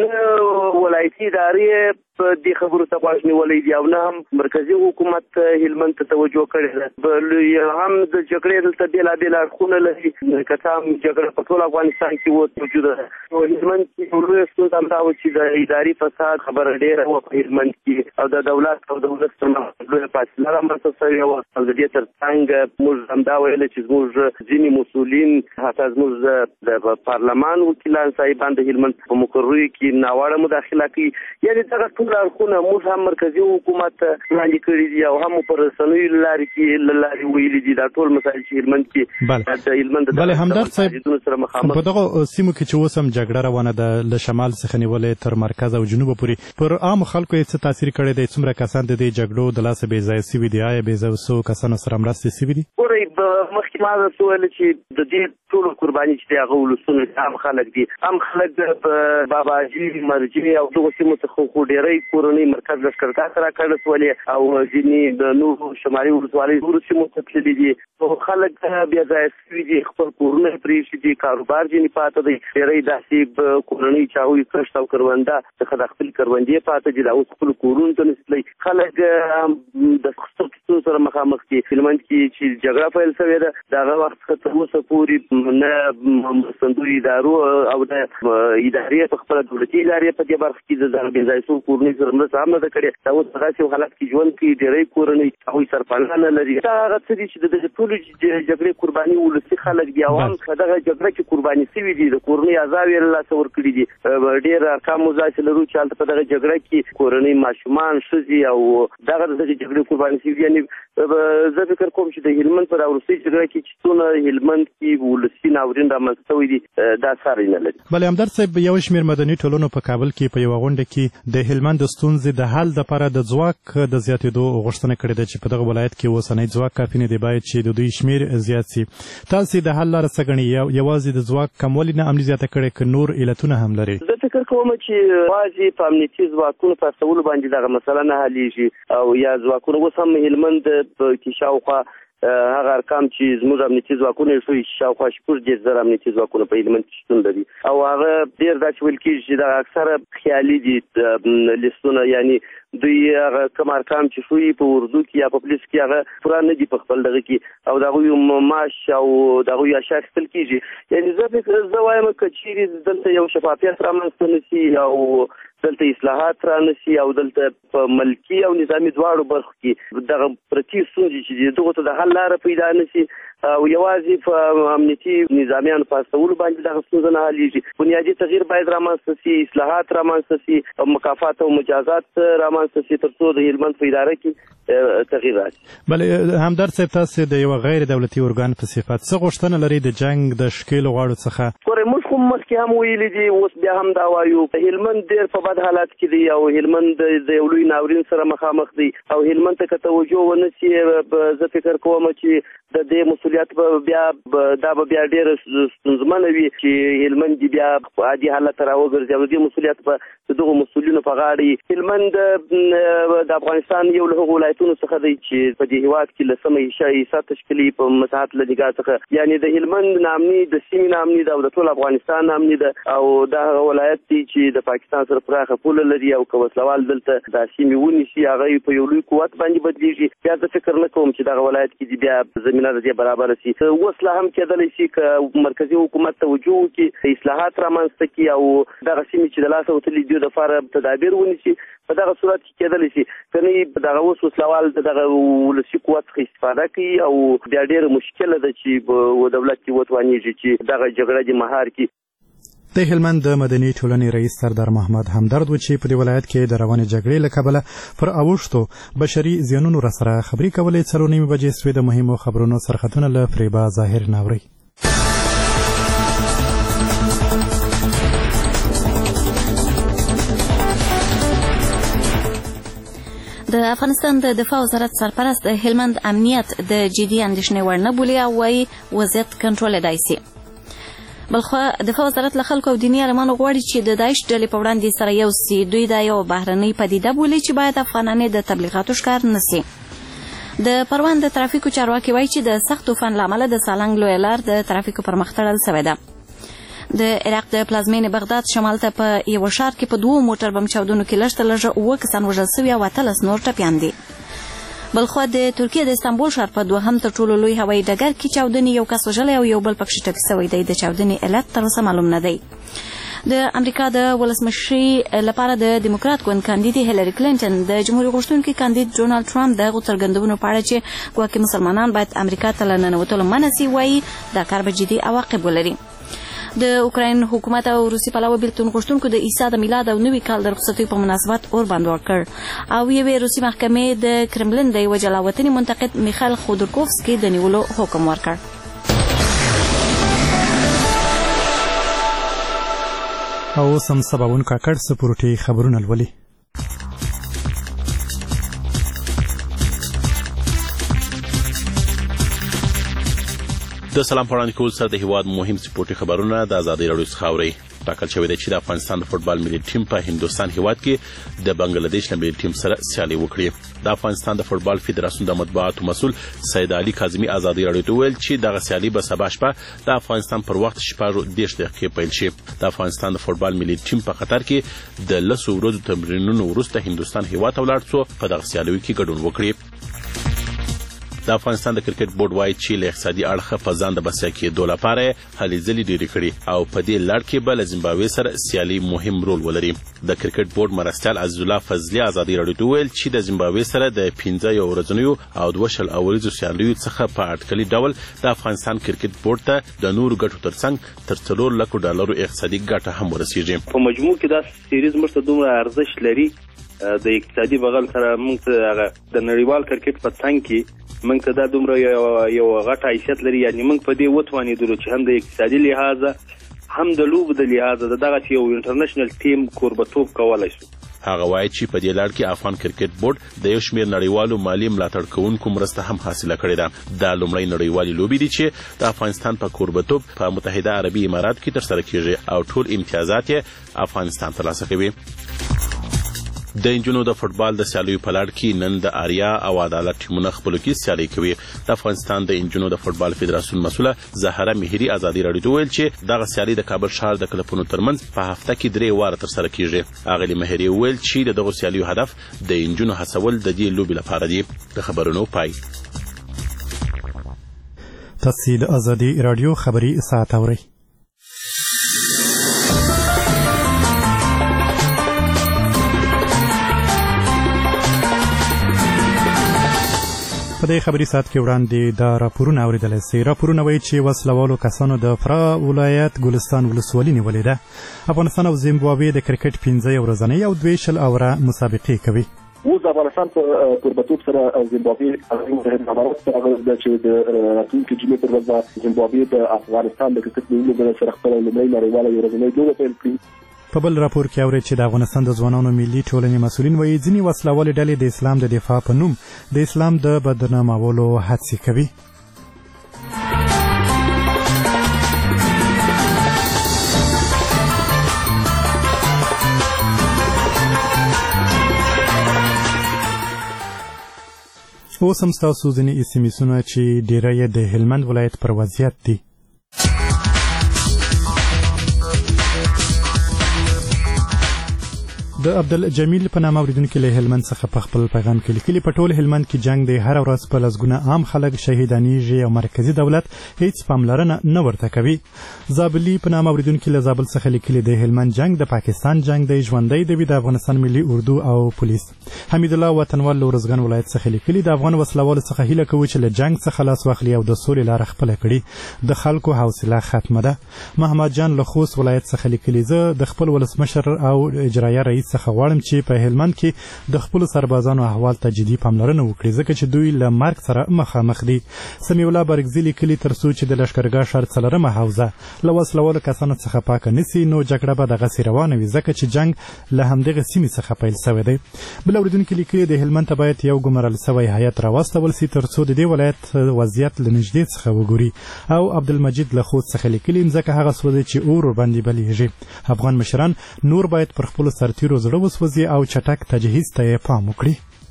نه ولایتي ادارې په دې خبرو ته غوږ نیولی دی او نه هم مرکزي حکومت هلمند ته توجه کړې ده. هم د جګړې دلته بېلابېل اړخونه لري، که څه هم جګړه په ټول افغانستان کې اوس موجوده ده. هلمند کې لویه ستونزه همدا وه چې د اداري فساد خبره ډېره وه په هلمند کې او د دولت او د ولس تر منځ لویه فاصله رامنځته شوې وه او د دې تر څنګ موږ همدا ویله چې زموږ ځینې مسؤلین حتی زموږ د پارلمان وکیلان صاحبان د هلمند په مقرریو کې ناوړه مداخله کوي. یعنې دغه ټول اړخونه موږ هم مرکزي حکومت وړاندې کړي دي او هم په رسنیو له لارې کې له لارې ویلي دي دا ټول مسایل چې هلمند کې د هلمند بله همدرد صاحب په دغو سیمو کې چې اوس هم جګړه روانه ده له شمال څخه نیولې تر مرکز او جنوب پورې پر عامو خلکو یې څه تاثیر کړی دی؟ څومره کسان د دې جګړو د لاسه بې ځایه سوي دي؟ آیا بې ځایه څو کسانو سره مرستې سوي دي؟ ګورئ مخکې ما درته ویل چې د دې ټولو قرباني چې دی هغه ولسونه عام خلک دي. عام خلک په باباجي مرجع او دغو سیمو څخه خو ډېری کورنۍ مرکز لښکرګاه ته راکړل شولې او ځینې د نورو شمالي ولسوالۍ نورو سیمو ته تللي دي. خلک بې ځایه سوي دي، خپل کورونه یې پرېښي دي، کاروبار ځینې پاته دی. ډېری داسې کورنۍ چې هغوی کښت او کرونده څخه د خپلې کروندې پاته دي دا اوس خپلو کورونو ته نشي تللی. خلک د ستونزو سره مخامخ دي. هلمند کې چې جګړه پیل شوې ده د هغه وخت څخه تر اوسه پورې نه مرستندویو ادارو او د ادارې په خپله دولتي ادارې په دې برخه کې د دغه بې ځایه شوو کورنۍ سره مرسته هم نه ده کړې. دا اوس په داسې یو حالت کې ژوند کوي، ډېری کورنۍ هغوی سرپناه نه لري. دا هغه څه دي چې د دغې ټولې جګړې قرباني ولسي خلک دي او هم په دغه جګړه کې قرباني شوي دي، د کورنۍ اعضاو یې له لاسه ورکړي دي. ډېر ارقام موږ داسې لرو چې هلته په دغه جګړه کې کورنۍ ماشومان ښځې او دغه د دغې جګړې قرباني شوي دي. یعنې زه فکر کوم چې د هلمند په راوروستۍ جګړه کې چې څونه هلمند کې ولسي ناورین رامنځته شوی دي دا ساری نه لري. بلې همدرد صاحب یو شمېر مدني ټولنو په کابل کې په یوه غونډه کې د هلمند د ستونزې د حل دپاره د ځواک د زیاتېدو غوښتنه کړې ده چې په دغه ولایت کې اوسنی ځواک کافي نه دی، باید چې د دوی شمېر زیات سي. تاسې د حل لاره څه ګڼئ؟ یوازې د ځواک کموالي نه امنیت زیاته کړې که نور علتونه هم لري؟ زه فکر کوم چې یوازې په امنیتي ځواکونو په استولو باندې دغه مسله نه حلېږي او یا ځواکونه اوس هم هلمند کې شاوخوا هغه ارقام چې زموږ امنیتي ځواکونه یې ښوي چې شاوخوا شپږ دېرش زره امنیتي ځواکونه په هلمند کې شتون لري او هغه ډېر دا چې ویل کېږي چې دغه اکثره خیالي دي لیستونه، یعنې دوی هغه کوم ارقام چې ښوي په اردو کې یا په پولیس کې هغه پوره نه دي په خپل دغه کې او د هغوی معاش او د هغوی اشیا اخیستل کېږي. یعنې زه فکر زه وایم که چیرې دلته یو شفافیت رامنځته نه سي او دلته اصلاحات را نشي او دلته په ملکي او نظامي دواړو برخو کې دغه پرتې ستونزې چې دي دغو ته د حل لاره پیدا نه شي او یوازې په امنیتي نظامیانو په استولو باندې دغه ستونزه نه حلېږي. بنیادي تغییر باید رامنځته سي، اصلاحات رامنځته سي او مکافات او مجازات رامنځته سي تر څو د هلمند په اداره کې تغییر راشي. بلې همدرد صاحب تاسې د یوه غیر دولتي ارګان په صفت څه غوښتنه لرئ د جنګ د ښکېلو غاړو څخه؟ ګورئ موږ موږ هم مخکې هم ویلي دي اوس بیا هم دا وایو هلمند ډېر په بد حالات کې دی او هلمند د یو لوی ناورین سره مخامخ دی او هلمند ته که توجه ونه شي زه فکر کوم چې د دې مسؤلیت به بیا دا به بیا ډېره ستونزمنه وي چې هلمند بیا عادي حالت ته راوګرځي او د دې مسؤلیت به د دغو مسؤلینو په غاړه هلمند د افغانستان یو له هغو ولایتونو څخه دی چې په دې هېواد کې لسمه حصه تشکیلي په مساحت له نګاه څخه یعنې د هلمند نامني د سیمې نامني ده او د ټول افغانستان نامني ده او دا هغه ولایت دی چې د پاکستان سره پراخه پوله لري او که وسلوال دلته دا سیمې ونیسي هغه په یو لوی قوت باندې بدلېږي بیا زه فکر نه کوم چې دغه ولایت کې بیا زمینه د دې برابره شي اوس لا هم کېدلی شي که مرکزي حکومت توجه وکړي اصلاحات رامنځته کړي او دغه سیمې چې د لاسه وتلي دي دپاره تدابیر ونیسي په دغه صورت کې کېدلی شي که نه دغه اوس وسلوال د دغه ولسي قوت څخه استفاده کوي او بیا ډېره مشکله ده چې په دولت کې وتوانېږي چې دغه جګړه دې مهار کړي. د هلمند د مدني ټولنې رئیس سردار محمد همدرد و چې په دې ولایت کې د روانې جګړې له کبله پر اوښتو بشري زیانونو راسره خبرې کولې. څلور نیمې بجې سوې د مهمو خبرونو سرخطونه له فریبا ظاهر ناوري. د افغانستان د دفاع وزارت سرپرست د هلمند امنیت د جدي اندېښنې وړ نه بولي او وایي وضعیت کنټرولېدای شي. بلخوا دفاع وزارت له خلکو او دیني عالمانو غواړي چې د داعش ډلې په وړاندې سره یو سي. دوی دا یو بهرنۍ پدیده بولي چې باید افغانانې د تبلیغاتو ښکار نه سي. د پروان د ترافیکو چارواکي وایي چې د سخت طوفان له امله د سالنګ لویه لار د ترافیکو پر مخ تړل سوې ده. د عراق د پلازمینې بغداد شمال ته په یوه ښار کې په دوو موټر بم چاودنو کې لږ تر لږه اووه کسان وژل سوي او اتلس نور ټپیان دي. بلخوا د ترکیې د استانبول ښار په دوهم تر ټولو لوی هوایي ډګر کې چاودنې یو کس وژلی او یو بل پکښې ټپي سوی دی. د چاودنې علت تر اوسه معلوم نه دی. د امریکا د ولسمشرۍ لپاره د دیموکرات ګوند کاندید هیلري کلینټن د جمهوریت غوښتونکي کاندید ډونالډ ټرمپ د هغو څرګندونو په اړه چې ګواکې مسلمانان باید امریکا ته له ننوتلو منع سي وایي دا کار به جدي عواقب ولري. د اوکراین حکومت او روسي پلوه بیلتون غوښتونکو د عیسی د میلاد او نوي کال د رخصتۍ په مناسبت اور بند وکړ او یوې روسي محکمې د کرملین د یوه جلاوطني منتقد میخایل خودورکوفسکي د نیولو حکم ورکړ. او اوس هم سباوون کاکړ سپورټي خبرونه لولي. د سلام پړاندې کول سره د هیواد مهم سپورټي خبرونه د ازادي راډیو څخه اورئ. ټاکل شوې ده چې د افغانستان د فوټبال ملي ټیم په هندوستان هیواد کې د بنگلاديش له ملي ټیم سره سیالي وکړي. د افغانستان د فوټبال فدراسیون د مطبوعاتو مسؤل سید علي کاظمي ازادي راډیو ته ویل چې دغه سیالي به سبا شپه د افغانستان پر وخت شپږ دېرش دقیقې پیل شي. د افغانستان د فوټبال ملي ټیم په قطر کې د لسو ورځو تمرینونو وروسته هندوستان هیواد ته ولاړ څو په دغه سیالیو کې ګډون وکړي. د افغانستان د کرکټ بورډ وایي چې له اقتصادي اړخه په ځان د بسیا کېدو لپاره هلې ځلې ډېرې کړي او په دې لړ کې به له زیمبابوې سره سیالي مهم رول ولري. د کرکټ بورډ مرستیال عزیز الله فضلي ازادي راډیو ته ویل چې د زیمبابوې سره د پنځه یو ورځنیو او دوه شل اوریزو سیالیو څخه په اټکلي ډول د افغانستان کرکټ بورډ ته د نورو ګټو ترڅنګ تر څلور لکو ډالرو اقتصادي ګټه هم ورسیږي. په مجموع کې دا سیریز موږ ته دومره ارزښت لري د اقتصادي بغل سره موږ ته د نړیوال کرکټ په څنګ کې موږ ته دا دومره یو غټ حیثیت لري. یعنې موږ په دې وتوانېدلو چې هم د اقتصادي لحاظه هم د لوبو د لحاظه د دغسې یو انټرنیشنل ټیم کوربهتوب کولی شو. هغه وایي چې په دې لړ کې افغان کرکټ بورډ د یو شمېر نړیوالو مالي ملاتړ کوونکو مرسته هم حاصله کړې ده. دا لومړی نړیوالې لوبې دي چې د افغانستان په کوربهتوب په متحده عربي امارات کې ترسره کیږي او ټول امتیازات یې افغانستان ترلاسه کوي. د انجونو د فوټبال د سیالیو په لړ کې نن د آریا او عدالت ټیمونه خپلو کې سیالي کوي. د افغانستان د انجونو د فوټبال فدراسیون مسؤله زهره مهري ازادي راډیو ته ویل چې دغه سیالي د کابل ښار د کلبونو ترمنځ په هفته کې درې واره ترسره کیږي. اغلې مهري ویل چې د دغو سیالیو هدف د انجونو هڅول د دې لوبې لپاره دی. د خبرونو پای. تاسو د ازادي راډیو خبري ساعت اورئ. په دې خبري ساعت کې وړاندې دا راپورونه اورېدلی سئ. راپورونه وایي چې وسلوالو کسانو د فراه ولایت ګلستان ولسوالي نیولې ده. افغانستان او زیمبابوې د کرکټ پنځه ورځنۍ او دوه شل اوره مسابقې کوي. اوس د افغانستان په کوربتوب سره زیمبابوې متحده امارات سره غواړي چې د راتلونکي جمعې پر ورځ زیمبابوې د افغانستان د کرکټ لوبډلې سره خپله لومړۍ نړیواله ورځنۍ لوبه پیل کړي. په بل راپور کې اوري چې د افغانستان د ځوانانو ملي ټولنې مسؤلین وایي ځینې وسلوالې ډلې د اسلام د دفاع په نوم د اسلام د بدنامولو هڅې کوي. اوس هم ستاسو ځینې اس ام اسونه چې ډیری یې د هلمند ولایت پر وضعیت دي. د عبدالجمیل په نامه اوریدونکي له هلمند څخه په خپل پیغام کې لیکلي په ټول هلمند کې جنگ دی، هر ورځ په لسګونه عام خلک شهیدانیږي او مرکزی دولت هیڅ پاملرنه نه ورته کوي. زابلي په نامه اوریدونکي له زابل څخه لیکلي د هلمند جنگ د پاکستان جنگ دی، ژوندی دی د افغانستان ملي اردو او پولیس. حمید الله وطنوال له ورزګان ولایت څخه لیکلي د افغان وسلوالو څخه هیله کوي چې له جنگ څخه لاس واخلي او د سولې لاره خپله کړي، د خلکو حوصله ختمه ده. محمد جان له خوست ولایت څخه لیکلي زه د خپل ولسمشر او اجرایه رئیس څخه غواړم چې په هلمند کې د خپل سربازانو احوال ته جدي پاملرنه وکړي ځکه چې دوی له مرګ سره مخامخ دي. سمیع الله برګزي لیکلي تر څو چې د لښکرګاه ښار څلورمه حوزه له وسلوالو کسانو څخه پاکه نسي نو جګړه به دغسې روانه وي ځکه چې جنګ له همدغه سیمې څخه پیل شوی دی. بل اورېدونکي لیکلي د هلمند ته باید یو ګمارل شوی هیات راواستول سي تر څو د دې ولایت وضعیت له نږدې څخه وګوري. او عبدالمجید له خوست څخه لیکلي مځکه هغه سوځي چې اور ورباندې بلیږي. افغان مشران نور باید پر خپلو سرتیرو زړه وسوځي او چټک تجهیز ته یې پام وکړي.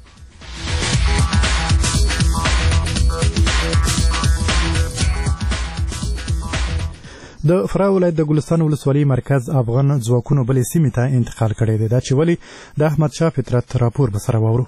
د فراه ولایت د ګلستان ولسوالۍ مرکز افغان ځواکونو بلې سیمې ته انتقال کړی دی. دا چې ولې د احمد شاه فطرت راپور به سره واورو.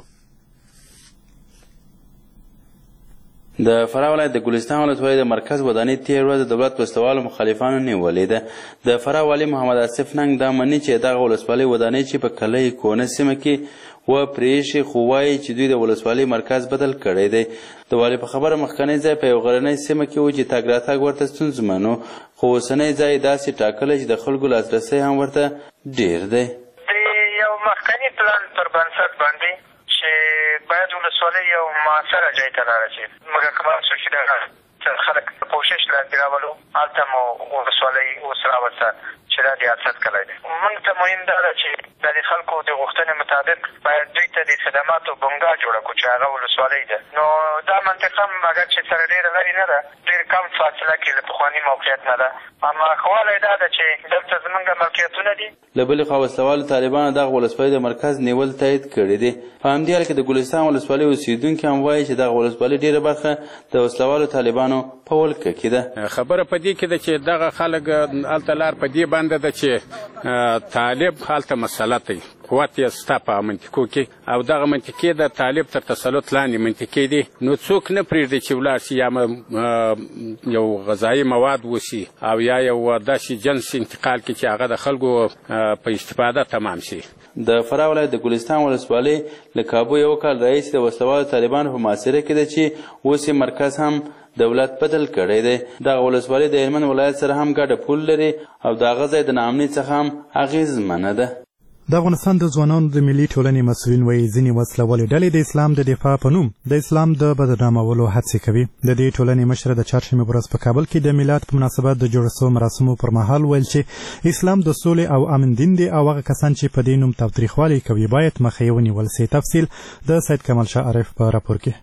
د فراه ولایت د ګلستان ولسوالۍ د مرکز ودانۍ تېر ورځ د دولت وسلوالو مخالفانو نیولې ده. د فراه والي محمد آصف ننګ دا مني چې دغه ولسوالۍ ودانۍ چې په کلي کونه سیمه کې و پرېښې خو وایي چې دوی د ولسوالۍ مرکز بدل کړی دی. د والي په خبره مخکنی ځای په یو غرنۍ سیمه کې و چې تګ راتګ ورته ستونزمن و، خو اوسنی ځای داسې ټاکلی چې د خلکو لاسرسی هم ورته ډېر دی. د یو مخکني پلان پر بنسټ باندې چې باید ولسوالۍ یو معاصره ځای ته رارسي، مګر که بحث وشي دغه خلک کوشش لاندې راولو هلته مو ولسوالۍ اوس راوسته چې دا ریاست کلی دی. موږ ته مهم دا ده چې د دې خلکو د غوښتنې مطابق باید دوی ته د خدماتو بنګاه جوړه کړو چې هغه ولسوالۍ ده. نو دا منطقه هم اګر چې سره ډېره لرې نه ده، ډېر کم فاصله کې له پخواني موقعیت نه ده، اما ښه والی دا ده چې دلته زموږ ملکیتونه دي. له بلې خوا وسلوالو طالبانو دغه ولسوالۍ د مرکز نیول تایید کړی دی. په همدې حال کې د ګلستان ولسوالۍ اوسېدونکي هم وایي چې دغه ولسوالۍ ډېره برخه د وسلوالو طالبانو په ولکه کې ده. خبره په دې کې ده چې دغه خلک هلته لار په دې باندې ده چې طالب هلته مسلط دی، قوت یې ستا په منطقو کې او دغه منطقې د طالب تر تسلط لاندې منطقې دي. نو څوک نه پرېږدي چې ولاړ شي یا یو غذایي مواد وسي او یا یو داسې جنس انتقال کې چې هغه د خلکو په استفاده تمام شي. د فراه ولایت د ګلستان ولسوالۍ له کابو یو کال راهیسې د وسلوالو طالبانو په محاصره کې ده چې اوس مرکز هم دولت بدل کړی دی. دغه ولسوالۍ د هلمند ولایت سره هم ګډه پول لري او د هغه ځای د ناامنۍ څخه هم اغېزمنه ده. د افغانستان د ځوانانو د ملي ټولنې مسؤلین وایي ځینې وسلوالې ډلې د اسلام د دفاع په نوم د اسلام د بدنامولو هڅې کوي. د دې ټولنې مشر د چهارشنبې په ورځ په کابل کې د میلاد په مناسبت د جوړ شوو مراسمو پر مهال ویل چې اسلام د سولې او امن دین دی او هغه کسان چې په دې نوم تاوتریخوالي کوي باید مخه یې ونیول سي. تفصیل د سید کمال شاه عارف په راپور کې.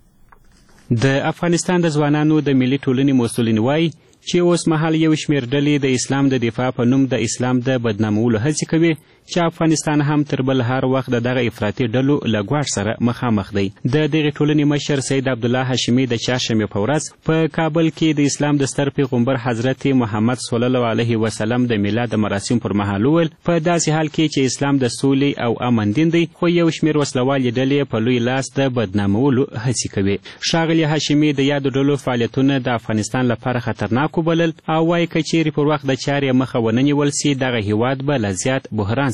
د افغانستان د ځوانانو د ملي ټولنې مسؤلین وایي چې اوس مهال یو شمېر ډلې د اسلام د دفاع په نوم د اسلام د بدنامولو هڅې کوي چې افغانستان هم تر بل هر وخت د دغه افراطي ډلو له ګواښ سره مخامخ دی. د دغې ټولنې مشر سید عبدالله هاشمي د چهارشنبې په ورځ په کابل کې د اسلام د ستر پیغمبر حضرت محمد صلی الله علیه وسلم د میلاد مراسم پر مهال وویل په داسې حال کې چې اسلام د سولې او امن دین دی، خو یو شمېر وسلوالې ډلې په لوی لاس د بدنامولو هڅې کوي. ښاغلي هاشمي د یادو ډلو فعالیتونه د افغانستان لپاره خطرناک وبلل او وایي که چیرې پر وخت د چارې مخه ونه نیول سي دغه هیواد به له زیات بحران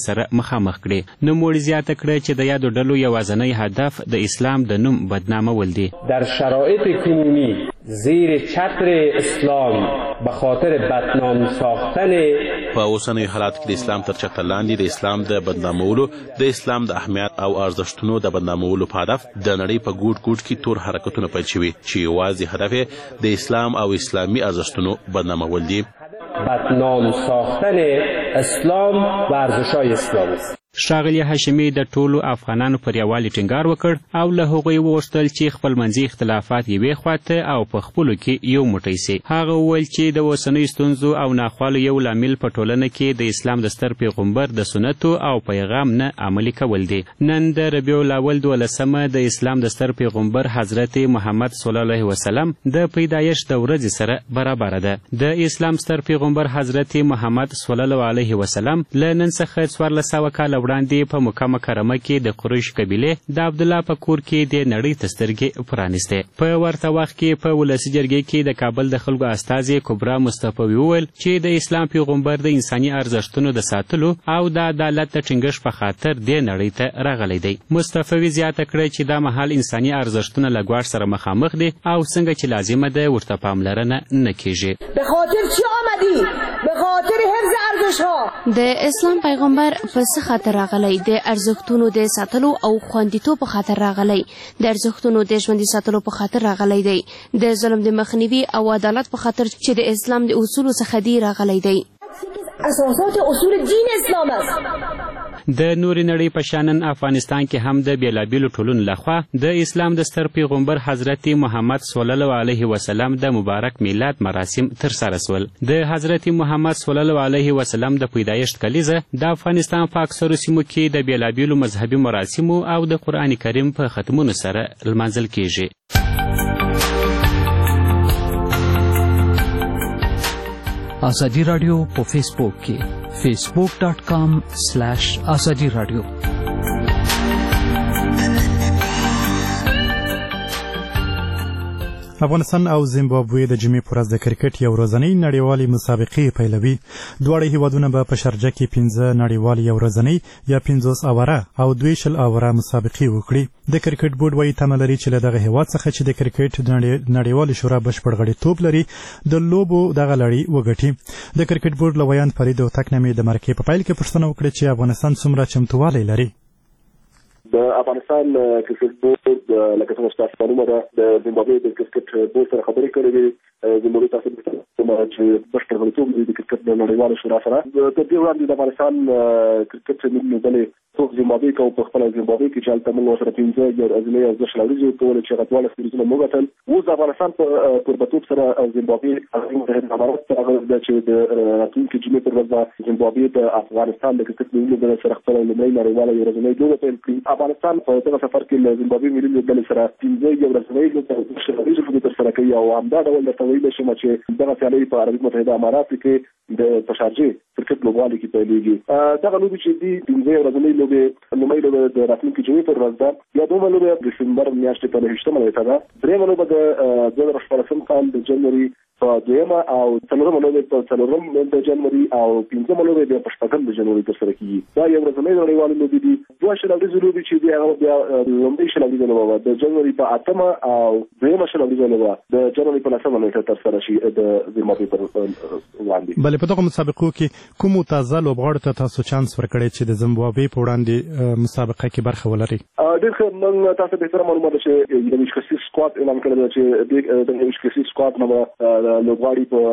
سره مخامخ کړي. نوموړي زیاته کړه چې د یادو ډلو یوازینی هدف د اسلام د نوم بدنامول دي. در شرایط کنونی زیر چتر اسلام به خاطر بدنام ساختن په اوسنیو حالات کې د اسلام تر چتر لاندې د اسلام د بدنامولو، د اسلام د اهمیت او ارزښتونو د بدنامولو په هدف د نړۍ په ګوټ ګوټ کې تور حرکتونه پیل شوي چې یوازې هدف یې د اسلام او اسلامي ارزښتونو بدنامول دي. بدنام ساختن اسلام و ارزش‌های اسلامی. ښاغلي هاشمي د ټولو افغانانو پر یووالي ټینګار وکړ او له هغوی وغوښتل چې خپلمنځي اختلافات یوې خواته او په خپلو کې یو موټی سي. هغه وویل چې د اوسنیو ستونزو او ناخوالو یو لامل په ټولنه کې د اسلام د ستر پیغمبر د سنتو او پیغام نه عملي کول دي. نن د ربیع الاول دولسمه د اسلام د ستر پیغمبر حضرت محمد صلی الله علیه وسلم د پیدایښت د ورځې سره برابر ده. د اسلام ستر پیغمبر حضرت محمد صلی الله علیه وسلم له نن څخه څوارلس سوه کاله وړاندې په مکه مکرمه کې د قریش قبیلې د عبدالله په کور کې د نړۍ ته سترګې پرانیستې. په ورته وخت کې په ولسي جرګې کې د کابل د خلکو استازي کبرا مصطفی وویل چې د اسلام پیغمبر د انساني ارزښتونو د ساتلو او د عدالت د ټینګښت په خاطر د نړۍ ته راغلی دی. مصطفی زیاته کړه چې دا مهال انساني ارزښتونه له ګواښ سره مخامخ دي او څنګه چې لازمه ده ورته پاملرنه نه کیږي. به خاطر چی آمدی؟ به خاطر حفظ ارزش‌ها. د اسلام پیغمبر په څه خاطر راغلی؟ د ارزښتونو د ساتلو او خوندیتوب په خاطر راغلی. د ارزښتونو د ژوندي ساتلو په خاطر راغلی دی. د ظلم د مخنیوي او عدالت په خاطر چې د اسلام د اصولو څخه دی راغلی دی. اساسات اصول دین اسلام است. د نورې نړۍ په شانن افغانستان کې هم د بیلابیلو ټولنو لخوا د اسلام د ستر پیغمبر حضرت محمد صلی الله علیه وسلم د مبارک میلاد مراسم ترسره شول. د حضرت محمد صلی الله علیه وسلم د پیدایښت کلیزه د افغانستان په اکثرو سیمو کې د بیلابیلو مذهبي مراسمو او د قرآن کریم په ختمونو سره لمانځل کیږي. آزادی رادیو په فیسبوک کې facebook dot com slash azadi radio. افغانستان او زیمبابوې د جمعې په ورځ د کرکټ یو ورځنۍ نړیوالې مسابقې پیلوي. دواړه هیوادونه به په شارجه کې پنځه نړیوالې یو ورځنۍ یا پنځوس اوره او دوه شل اوره مسابقې وکړي. د کرکټ بورډ وایي تمه لري چې له دغه هیواد څخه چې د کرکټ نړیوالې شورا بشپړ غړیتوب لري د لوبو دغه لړۍ وګټي. د کرکټ بورډ له ویاند فرید هوتک نه مې د مرکې په پیل کې پوښتنه وکړه چې افغانستان څومره چمتووالی لري. د افغانستان کرکټ بورډ لکه څنګه چې تاسو معلومه ده د زیمبابوې د کرکټ بورډ سره خبرې کړې وې. زیمبابوې تاسو ته چې بشپړ غړیتوب لري د کرکټ نړیوالې شورا سره. تر دې وړاندې د افغانستان کرکټ نوم ډلې څو زیمبابوې کو په خپل زیمبابوې کې چې هلته موږ سره پنځه یو ازلي او ځل لري کول چې غټواله سیریزونه موږ ګټل. اوس د افغانستان په قربتوب سره زیمبابوې د امارات سره د چې د راتلونکي جمعې پر ورځ زیمبابوې د افغانستان د کرکټ نوم ډلې سره خپل لومړی نړیواله یو ورځنۍ لوبه پیل کړي. افغانستان په دغه سفر کې له زیمبابوې ملي لوبډلې سره پنځه یو ورځنۍ لوبه ترسره کوي او همدا ډول درته ویلی شم چې دغه سیالۍ په عربي متحده اماراتو کې د په شارجې کرکټ لوبغالي کې پیلېږي. دغه لوبې چې دي پنځه ورځنۍ لوبې لومړۍ لوبه د راتلونکي جمعې پر ورځ ده. یا دومره لوبه د ډسمبر میاشتې په نهه نیټه ده. درېیمه لوبه د دوه زره شپاړسم کال د جنوري په دویمه او څلورمه لوبه په څلورم د جنوري او پنځمه لوبه بیا په شپږم د جنوري ترسره کېږي. دا یو ورځنۍ نړیوالې لوبې دي. دوه شل ورځې لوبې چې دي هغه بیا لومړۍ شل ورځې لوبه د جنوري په اتمه او دویمه شل ورځې لوبه د جنوري په لسمه نیټه ترسره شي د زیمبابوې پر وړاندې. بلې په دغه مسابقو کې کومو تازه لوبغاړو ته تاسو چانس ورکړی چې د زیمبابوې په وړاندې مسابقه کې برخه ولري؟ ډېر ښه. موږ تاسو بهتره معلومه ده چې یو ویشکسي سکواډ اعلان کړی دی چې د ویشکسي سکواډ نه به لوبغاړي په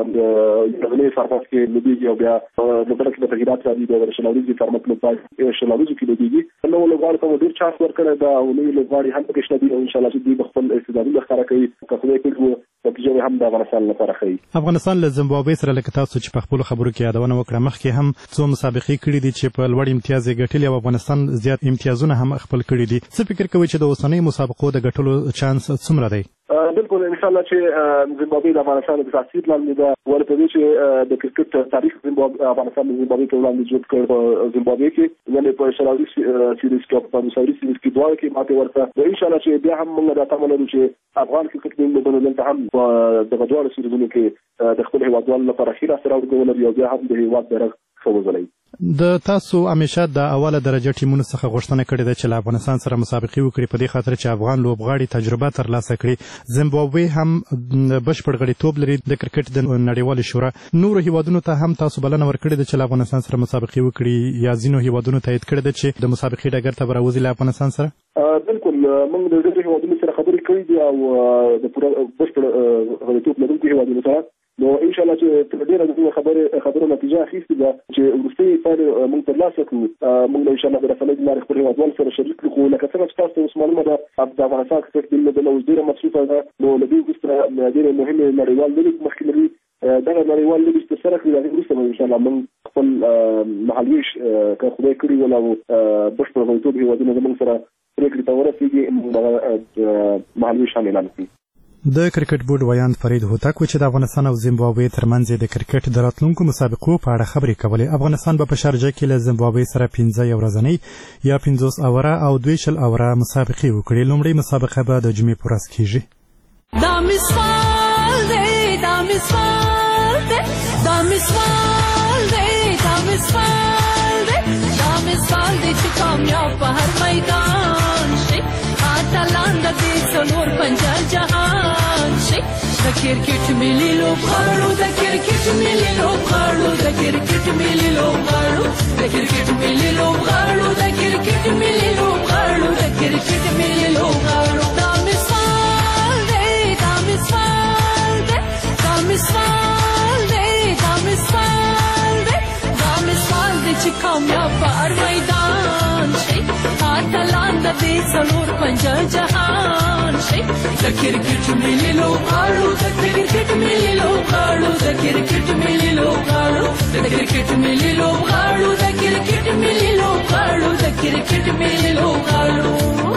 ورځنۍ فارمټ کې لوبېږي او بیا لوبډله کې به تغییرات راځي. د شل ورځې فارمټ لوبغاړي شل ورځو کې لوبېږي. نو لوبغاړو ته ډېر چانس ورکړی ده او نوي لوبغاړي هم پکې شته دي او انشاءالله چې دوی به خپل استعدادونه ښکاره کوي. که خدای کړي نتیجه هم د افغانستان لپاره ښیي. افغانستان له زیمبابوې سره لکه تاسو چې په خپلو خبرو کې یادونه وکړه مخکې هم څو مسابقې کړي دي چې په لوړ امتیاز یې ګټلي او افغانستان زیات امتیازونه هم خپل کړي دي. څه فکر کوئ چې د اوسنۍ مسابقو د ګټلو چانس څومره دی؟ بالکل انشاءالله چې زیمبابوې د افغانستان د تاثیر لاندې ده. ولې په دې چې د کرکټ تاریخ افغانستان د زیمبابوې په وړاندې جوړ کړ په زیمبابوې کې یعنې په شل ورځې سیریز کې او په پنځوس ورځې سیریز کې دواړو کې ماتې ورته. انشاءالله چې بیا هم موږ دا تمه لرو چې افغان کرکټ ټیم لوبډلې دلته هم په دغه دواړو سیریزونو کې د خپل هېوادوالو لپاره ښې لاسته راوړنې ولري او بیا هم د هېواد بیرغ ښه وځلوي. د تاسو همیشه د اوله درجه ټیمونو څخه غوښتنه کړې ده چې له افغانستان سره مسابقې وکړي په دې خاطر چې افغان لوبغاړي تجربه ترلاسه کړي. زیمبابوې هم بشپړ غړیتوب لري د کرکټ د نړیوالې شورا. نورو هیوادونو ته هم تاسو بلنه ورکړې ده چې له افغانستان سره مسابقې وکړي یا ځینو هیوادونو تایید کړی ده چې د مسابقې ډګر ته به راوځي له افغانستان سره؟ بالکل موږ د ډېرو هیوادونو سره خبرې کړې دي او د پوره بشپړ غړیتوب لرونکو هیوادونو سره. نو ان شاء الله چې تر ډیره د خبرې خبرو نتیجه اخیستې ده چې وروستۍ پایلې موږ ترلاسه کړو. موږ ان شاء الله د رسنۍ له لارې خپل هیوادوالو سره شریک کړو. خو لکه څنګه چې تاسو ته اوس معلومه ده د افغانستان کرکټ ټیم ډله اوس ډېره مصروفه ده. نو له دې وروسته ډېرې مهمې نړیوال لوبې مخکې لري. دغه نړیوال لوبې چې ترسره کړي د هغې وروسته به ان شاء الله موږ خپل مهالویش که خدای کړي ول او بشپړ غړیتوب هیوادونه زموږ سره پرېکړې ته ورسېږي موږ دغه مهالویش هم اعلان کړي. د کرکټ بورډ ویاند فرید هوتک و چې د افغانستان او زیمبابوې ترمنځ د کرکټ د راتلونکو مسابقو په اړه خبرې کولې. افغانستان به په شارجه کې له زیمبابوې سره پنځه یو ورځنۍ یا پنځوس اوره او دوه شل اوره مسابقې وکړي. لومړۍ مسابقه به د جمعې په ورځ کیږي. دا مثال دی دا مثال دی دا مثال دی دا مثال دی دا مثال دی چې کامیاب په هر میدان شي اتلان د دې څلور پنځه جهان شي. د کرکټ ملي لوبغاړو د کرکټ ملي لوبغاړو د کرکټ ملي لوبغاړو د کرکټ ملي لوبغاړو د کرکټ ملي لوبغاړو د کرکټ ملي لوبغاړو دا مثال دی دا مثال دی دا مثال دی دا مثال دی دا مثال دی چې کامیاب په هر میدان شي اتلان د دې څلور پنځه جهان شي. د کرکټ ملي لوبغاړو د کرکټ ملي لوبغاړو د کرکټ ملي لوبغاړو د کرکټ ملي لوبغاړو د کرکټ ملي لوبغاړو د کرکټ ملي لوبغاړو.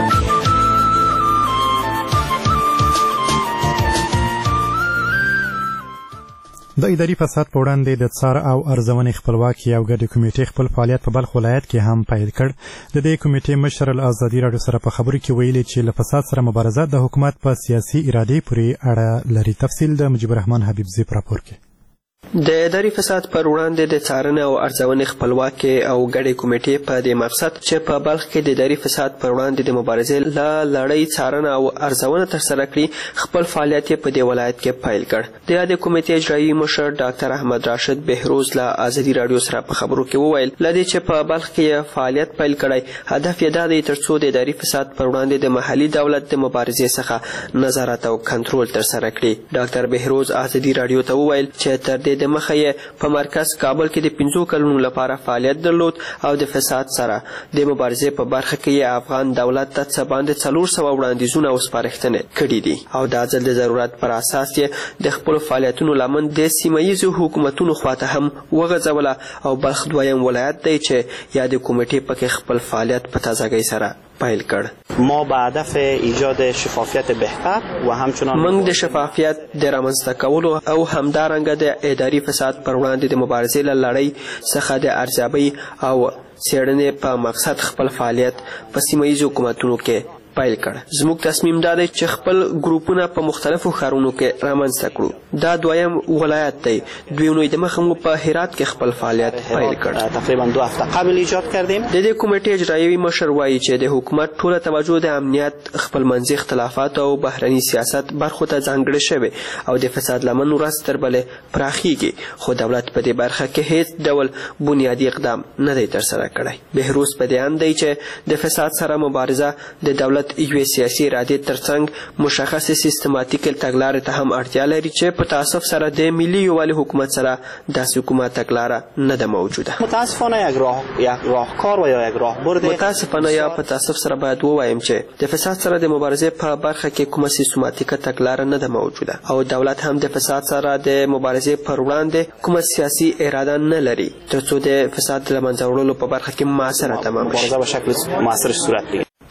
د اداري فساد په وړاندې د څار او ارزونې خپلواکي او ګډې کمیټې خپل فعالیت په بلخ ولایت کې هم پیل کړ. د دې کمیټې مشر له ازادي راډیو سره په خبرو کې ویلي چې له فساد سره مبارزه د حکومت په سیاسي ارادې پورې اړه لري. تفصیل د مجيب الرحمن حبیبزی په راپور کې. د اداري فساد پر وړاندې د څارنې او ارزونې خپلواکي او ګډې کمیټې په دې مقصد چې په بلخ کې د اداري فساد پر وړاندې د مبارزې له لړۍ څارنه او ارزونه ترسره کړي خپل فعالیت په دې ولایت کې پیل کړ. د یادې کمیټې اجرایي مشر ډاکټر احمد راشد بهروز له ازادي راډیو سره په خبرو کې وویل لدې چې په بلخ کې فعالیت پیل کړی هدف یې دا دی ترڅو د اداري فساد پر وړاندې د محلي دولت د مبارزې څخه نظارت او کنټرول ترسره کړي. ډاکټر بهروز ازادي راډیو ته وویل چې تر دې د مخه یې په مرکز کابل کې د پنځو کلونو لپاره فعالیت درلود او د فساد سره د مبارزې په برخه کې یې افغان دولت ته څه باندې څلور سوه وړاندیزونه او سپارښتنې کړي دي او دا ځل د ضرورت پر اساس یې د خپلو فعالیتونو لمن د سیمه ییزو حکومتونو خواته هم وغځوله او بلخ دویم ولایت دی چې یادې کمیټې پکې خپل فعالیت په تازګۍ سره پیل کړ. ما به هدف ایجاد شفافیت بهتر و همچنان موږ د شفافیت د رامنځته کولو او همدارنګه د اداري فساد پر وړاندې د مبارزې له لړۍ څخه د ارزیابۍ او څېړنې په مقصد خپل فعالیت په سیمه ییزو حکومتونو کې پیل کړ. زموږ تصمیم دا دی چې خپل ګروپونه په مختلفو ښارونو کې رامنځته کړو. دا دویم ولایت دی. دوی اونۍ دمخه موږ په هرات کې خپل فعالیت پیل کړ. تقریبا دو هفته قبل ایجاد کردیم. د دې کمیټې اجرایوي مشر وایي چې د حکومت ټوله توجه د امنیت خپلمنځي اختلافات او بهرني سیاست برخو ته ځانګړې شوې او د فساد لمن ورځ تر بلې پراخیږي خو دولت په دې برخه کې هیڅ ډول بنیادي اقدام نه دی ترسره کړی. بهروز په دې اند دی چې د فساد سره مبارزه د دولت یوې سیاسي ارادې ترڅنګ مشخصې سیستماتیکې تګلارې ته هم اړتیا لري چې په تاسف سره د ملي یووالي حکومت سره داسې کومه تګلاره نه ده موجوده. متاسفانه یک راه یک راهکار و یا یک راهبرد متاسفانه یا په تاسف سره باید ووایم چې د فساد سره د مبارزې په برخه کې کومه سیستماتیکه تګلاره نه ده موجوده او دولت هم د فساد سره د مبارزې پر وړاندې کومه سیاسي اراده نه لري ترڅو د فساد له منځه وړلو په برخه کې موثره تمام مبارزه به شکل موثر صورت بگیرد.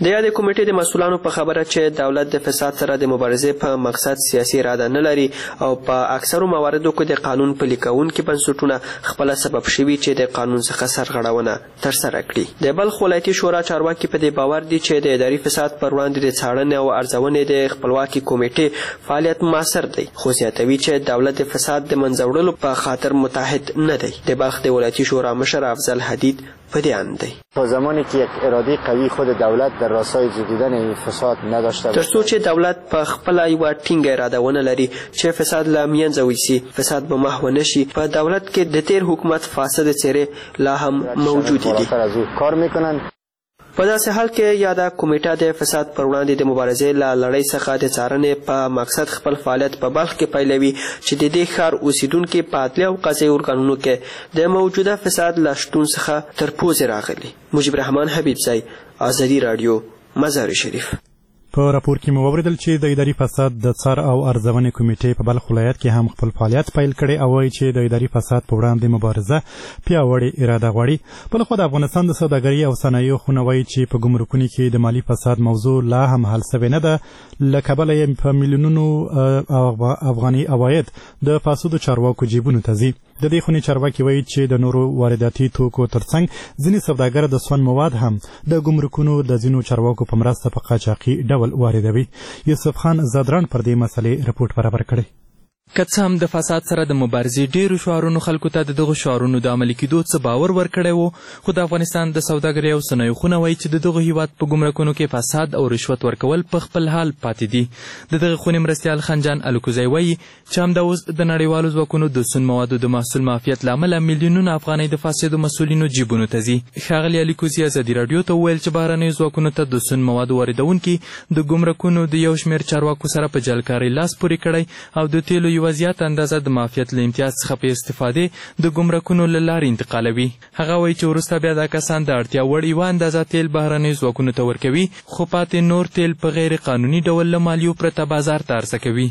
د یادې کمیټې د مسؤلانو په خبره چې دولت د فساد سره د مبارزې په مقصد سیاسي اراده نه لري او په اکثرو مواردو کې د قانون پلي کوونکي بنسټونه خپله سبب شوي چې د قانون څخه سرغړونه ترسره کړي. د بلخ ولایتي شورا چارواکي په دې باور دي چې د اداري فساد پر وړاندې د څارنې او ارزونې د خپلواکي کمیټې فعالیت موثر دی، خو زیاتوي چې دولت د فساد د منځه وړلو په خاطر متحد نه دی. د بلخ د ولایتي شورا مشر افضل حدید په دې اند دی. تا زمانی که یک اراده قوی خود دولت در راستای زدودن این فساد نداشته باشه، تر څو چې دولت په خپله یوه ټینګه اراده ونه لري چې فساد له منځه ویسي، فساد به محو نشي. په دولت کې د تیر حکومت فاسد څیرې لا هم موجودې دي. کار میکنن. په داسې حال کې یاده کمیټه د فساد پر وړاندې د مبارزې له لړۍ څخه د څارنې په مقصد خپل فعالیت په بلخ کې پیلوي چې د دې ښار اوسیدونکي په عدلي او قضایي ارګانونو کې د موجوده فساد له شتون څخه تر پوزې راغلي. مجيب رحمان حبیبزی، ازادي راډیو، مزار شریف. په راپور کې مو واوریدل چې د اداري فساد د څار او ارزونې کمیټې په بلخ ولایت کې هم خپل فعالیت پیل کړی او وایي چې د اداري فساد په وړاندې مبارزه پیاوړې اراده غواړي. بلخوا د افغانستان د سوداګرۍ او صنایعو خونه وایي چې په ګمرکونو کې د مالي فساد موضوع لا هم حل سوې نه ده، له کبله یې په میلیونونو افغاني عواید د فاسدو چارواکو جیبونو ته ځي. د دې خونې چارواکي وایي چې د نورو وارداتي توکو ترڅنګ ځینې سوداګر د سون مواد هم د ګمرکونو د ځینو چارواکو په مرسته په قاچاقي ډول واردوي. یوسف خان زادران پر دې مسلې رپورټ برابر کړی. که څه هم د فساد سره د مبارزې ډیرو شعارونو خلکو ته د دغو شعارونو د عملي کېدو څه باور ورکړی و، خو د افغانستان د سوداګرۍ او صنایعو خونه وایي چې د دغه هیواد په ګمرکونو کې فساد او رشوت ورکول په خپل حال پاتې دي. د دغه خونې مرستیال خنجان الکوزی وایي چې همدا اوس د نړیوالو ځواکونو د سون موادو د محصول معافیت له امله میلیونونه افغانۍ د فاسدو مسؤلینو جیبونو ته ځي. ښاغلي الکوزي ازادي راډیو ته وویل چې بهرنیو ځواکونو ته د سون موادو واردونکي د ګمرکونو د یو شمېر چارواکو سره په جلکارۍ لاس پورې کړی او د تیلو یوه زیاته اندازه د معافیت له امتیاز څخه په استفادې د ګمرکونو له لارې انتقالوي. هغه وایي چې وروسته بیا دا کسان د اړتیا وړ یوه اندازه تیل بهرنیو ځواکونو ته ورکوي، خو پاتې نور تیل په غیر قانوني ډول له مالیو پرته بازار ته عرضه کوي.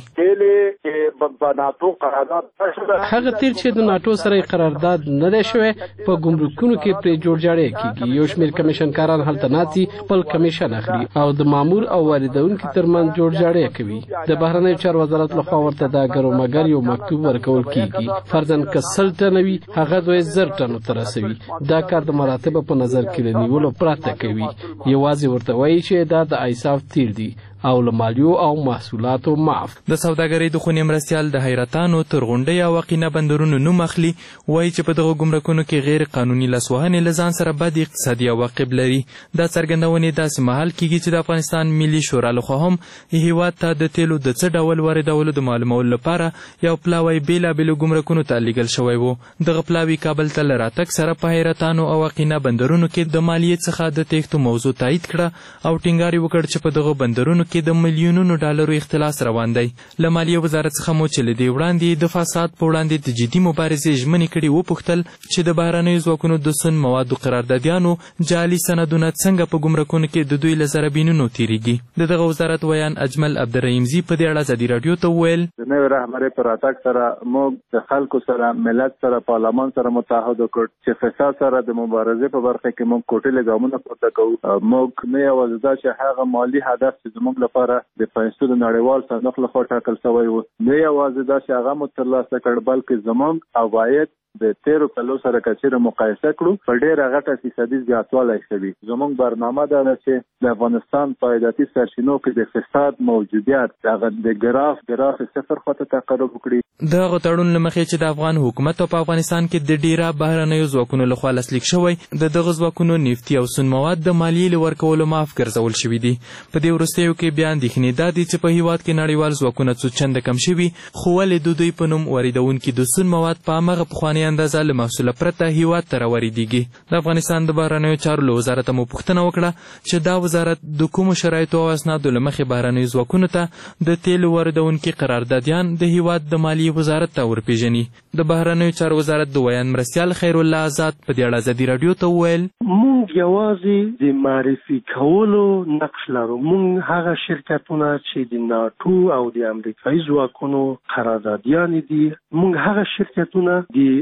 هغه تیل چې د ناټو سره قرارداد نه دی شوی په ګمرکونو کې پرې جوړجاړی کیږي. یو شمېر کمیشنکاران هلته ناڅي، خپل کمیشن اخلي او د مامور او واردونکي ترمنځ جوړجاړی کوي. د بهرنیو چارو وزارت لخوا ورته دا ګرومګر یو مکتوب ورکول کیږي، فرضاً که سل ټنه وي هغه دوی زر ټنو ته رسوي. دا کار د مراتبو په نظر کې له نیولو پرته کوي. یوازې ورته وایي چې دا د ایساف تیل دی او له مالیو او محصولاتو معاف. د سوداګرۍ د خونې مرستیال د حیرتانو تر غونډۍ او واقعینه بندرونو نوم اخلي، وایي چې په دغه ګمرکونو کې غیر قانوني لاسوهنې له ځان سره بد اقتصادي عواقب لري. دا څرګندونې داسې مهال کیږي چې د افغانستان ملي شورا لخوا هم هیواد ته د تیلو د څه ډول واردولو د معلومولو لپاره یو پلاوی بېلابېلو ګمرکونو ته لیږل شوی و. دغه پلاوي کابل ته له راتګ سره په حیرتانو او واقعینه بندرونو کې د مالیې څخه د تیښتو موضوع تایید کړه او ټینګار یې وکړ چې په دغه بندرونو کې د میلیونونو ډالرو اختلاس روان دی. له مالیې وزارت څخه مو چې له دې وړاندې د فساد په وړاندې د جدي مبارزې ژمنې کړي وپوښتل چې د بهرنیو ځواکونو د سون موادو قراردادیانو جعلي سندونه څنګه په ګمرکونو کې د دوی له زربینونو تیریږي. د دغه وزارت ویان اجمل عبدالرحیمزي په دې اړه ازادي راډیو ته وویل د نوې رهبرۍ په راتګ سره موږ د خلکو سره، ملت سره، پارلمان سره متحد وکړ چې فساد سره د مبارزې په برخه کې موږ کوټلې ګامونه پورته کوو. موږ نه یوازې دا چې هغه مالي هدف چې زموږ لپاره د پیسو د نړیوال صندوق لخوا ټاکل شوی و، نه یوازې دا چې هغه مو ترلاسه کړ، بلکې زموږ عواید د تیرو کلو سره کچیره مقایسه کړو په ډیره غټه فیصدي زیاتوالی شوي. زموږ برنامه دا ده چې د افغانستان په عایداتي سرچینو کې د فساد موجودیت هغه د ګراف ګراف صفر خواته تقرب وکړي. دغه تړون له مخې چې د افغان حکومت په افغانستان کې د ډیره بهرنیو ځواکونو لخوا لاسلیک شوی، د دغه ځواکونو نفتي او سون مواد د مالیې له ورکولو معاف ګرځول شوي دي. په دې وروستیو کې بیا اندېښنې دا دي چې په هیواد کې نړیوال ځواکونه څو چنده کم شوي، خو ولې د دوی په نوم واردونکي د سون مواد په همغه پخوانۍ اندازه له محصوله پرته هیواد ته راوریدېږي. د افغانستان د بهرنیو چارو له وزارت مو پوښتنه وکړه چې دا وزارت د کومو شرایطو او اسنادو له مخې بهرنیو ځواکونو ته د تیلو واردونکي قراردادیان د هیواد د مالیې وزارت ته ورپېژني. د بهرنیو چارو وزارت د ویان مرستیال خیرالله آزاد په دې اړه ازادي راډیو ته وویل موږ یوازې د معرفي کولو نقش لرو. موږ هغه شرکتونه چې د ناټو او د امریکایي ځواکونو قراردادیان دي، موږ هغه شرکتونه د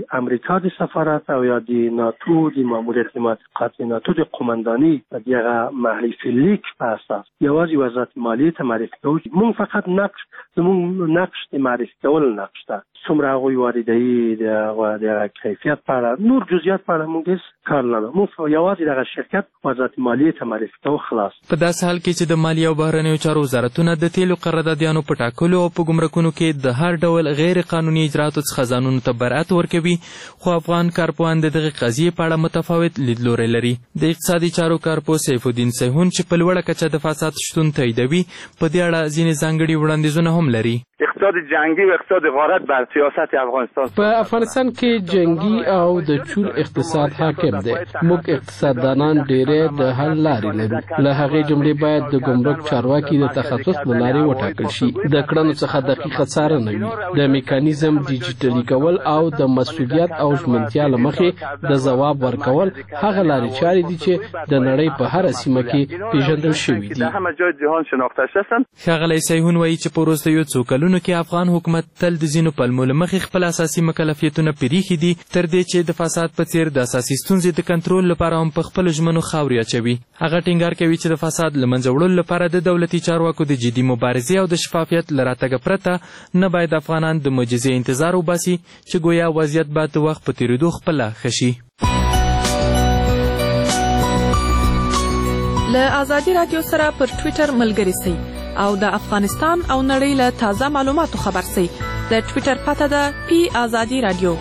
امریکا د سفارت او یا د ناتو د ماموریت موافقت ناتو د قماندانی دغه محلی لیک په اساس یوازې وزارت مالیې ته معرفي کوو. موږ فقط نقش زموږ نقش د معرفي کول نقش ده. څومره هغوی واردوي د کیفیت په اړه نور جزئیات په اړه موږ هېڅ کار نه لرو. موږ یوازې دغه شرکت وزارت مالیې ته معرفي کوو خلاص. په داسې حال کې چې د مالیې او بهرنیو چارو وزارتونه د تیلو قراردادیانو په ټاکلو او په ګمرکونو کې د هر ډول غیر قانوني اجرااتو څخه ځانونو ته برأت ورکوي، خو افغان کارپوهان د دغې قضیې په اړه متفاوت لیدلوری لري. د اقتصادي چارو کارپوه سیف الدین سیحون چې په لوړه کچه د فساد شتون تاییدوي، په دې اړه ځینې ځانګړي وړاندیزونه هم لري. اقتصاد جنگی و اقتصاد غارت بر سیاست افغانستان په افغانستان کې جنگي او د چور اقتصاد حاکم دی. موږ اقتصاددانان ډېری د حل لارې لرو. له هغې جملې باید د ګمرک چارواکي د تخصص له لارې وټاکل شي، د کړنو څخه دقیقه څارنه وي، د میکانیزم ډیجیټلي کول او د مسؤلیت او ژمنتیا له مخې د ځواب ورکول هغه لارې چارې دي چې د نړۍ په هره سیمه کې پیژندل شوي دي. ښاغلی سیحون وایي چې په وروستیو څو کلونو کې افغان حکومت تل د ځینو پلمو له مخې خپل اساسي مکلفیتونه پرېښي دي، تر دې چې د فساد په څېر د اساسي ستونزې د کنټرول لپاره هم په خپلو ژمنو خاورې اچوي. هغه ټینګار کوي چې د فساد له منځه وړلو لپاره د دولتي چارواکو د جدي مبارزې او د شفافیت له راتګه پرته نه باید افغانان د معجزې انتظار وباسي چې ګویا وضعیت به د وخت په تېرېدو خپله ښه شي. له ازادي راډیو سره پر ټویټر ملګري سئ او د افغانستان او نړۍ له تازه معلوماتو خبر سئ. د ټویټر پته ده پی ازادي راډیو.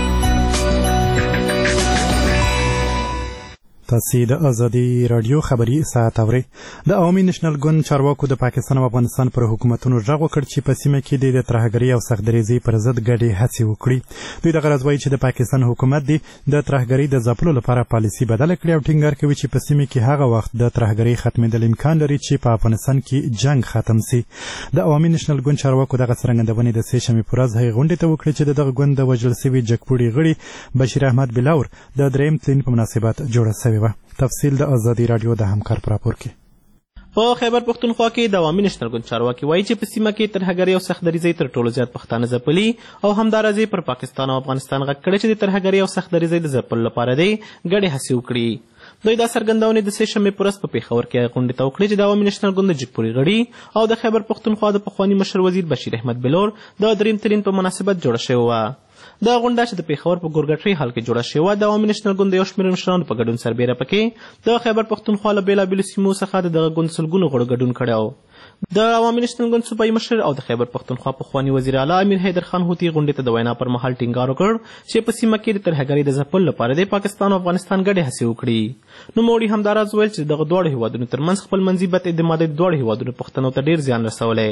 تاسې د ازادي راډیو خبري ساعت اورئ. د عوامي نېشنل ګوند چارواکو د پاکستان او افغانستان پر حکومتونو غږ وکړ چې په سیمه کې د ترهګرۍ او سختدریزۍ پر ضد ګډې هڅې وکړي. دوی دغه راز وایي چې د پاکستان حکومت دې د ترهګرۍ د ځپلو لپاره پالیسي بدله کړي او ټینګار کوي چې په سیمه کې هغه وخت د ترهګرۍ ختمېدل امکان لري چې په افغانستان کې جنګ ختم سي. د عوامي نېشنل ګوند چارواکو دغه څرګندونې د سې شنبې په ورځ هغې غونډې ته وکړې چې د دغه ګوند د وژل سوي جګپوړي غړي بشیر احمد بلاور د درېیم تلین په مناسبت جوړه سوې وه. تفصیل د ازادي راډیو د همکار په راپور کې. په خیبر پښتونخوا کې د عوامي نېشنل ګوند چارواکي وایي چې په سیمه کې ترهګرۍ او سختدریزۍ تر ټولو زیات پښتانه ځپلي او همداراز پر پاکستان او افغانستان غږ کړی چې د ترهګرۍ او سختدریزۍ د ځپلو لپاره دی ګډې هڅې وکړي. دوی دا څرګندونې د سې شنبې په ورځ په پېښور کې غونډې ته وکړې چې د عوامي نېشنل ګوند د جګپوري غړي او د خیبر پښتونخوا د پخواني مشر وزیر بشیر احمد بلور د دریم تلین په مناسبت جوړه شوې وه. دا غونډه چې د پېښور په ګورګټري حال کې جوړه شوې وه د عوامي نېشنل ګوند د یو شمېر مشرانو په ګډون سربیره پکې د خیبر پښتونخوا له بېلابېلو سیمو څخه د دغه ګوند سلګونو غړو ګډون کړی و. د عوامي نېشنل ګوند صوبایي مشر او د خیبر پښتونخوا پخواني وزیر اعلی امیر حیدر خان هوتي غونډې ته د وینا پر مهال ټینګار وکړ چې په سیمه کې د ترهګرۍ د ځپلو لپاره د پاکستان او افغانستان ګډې هڅې وکړي. نوموړي همداراز ویل چې دغه دواړو هیوادونو ترمنځ خپلمنځي بد اعتمادۍ د دواړو هیوادونو پښتنو ته ډېر زیان رسولی.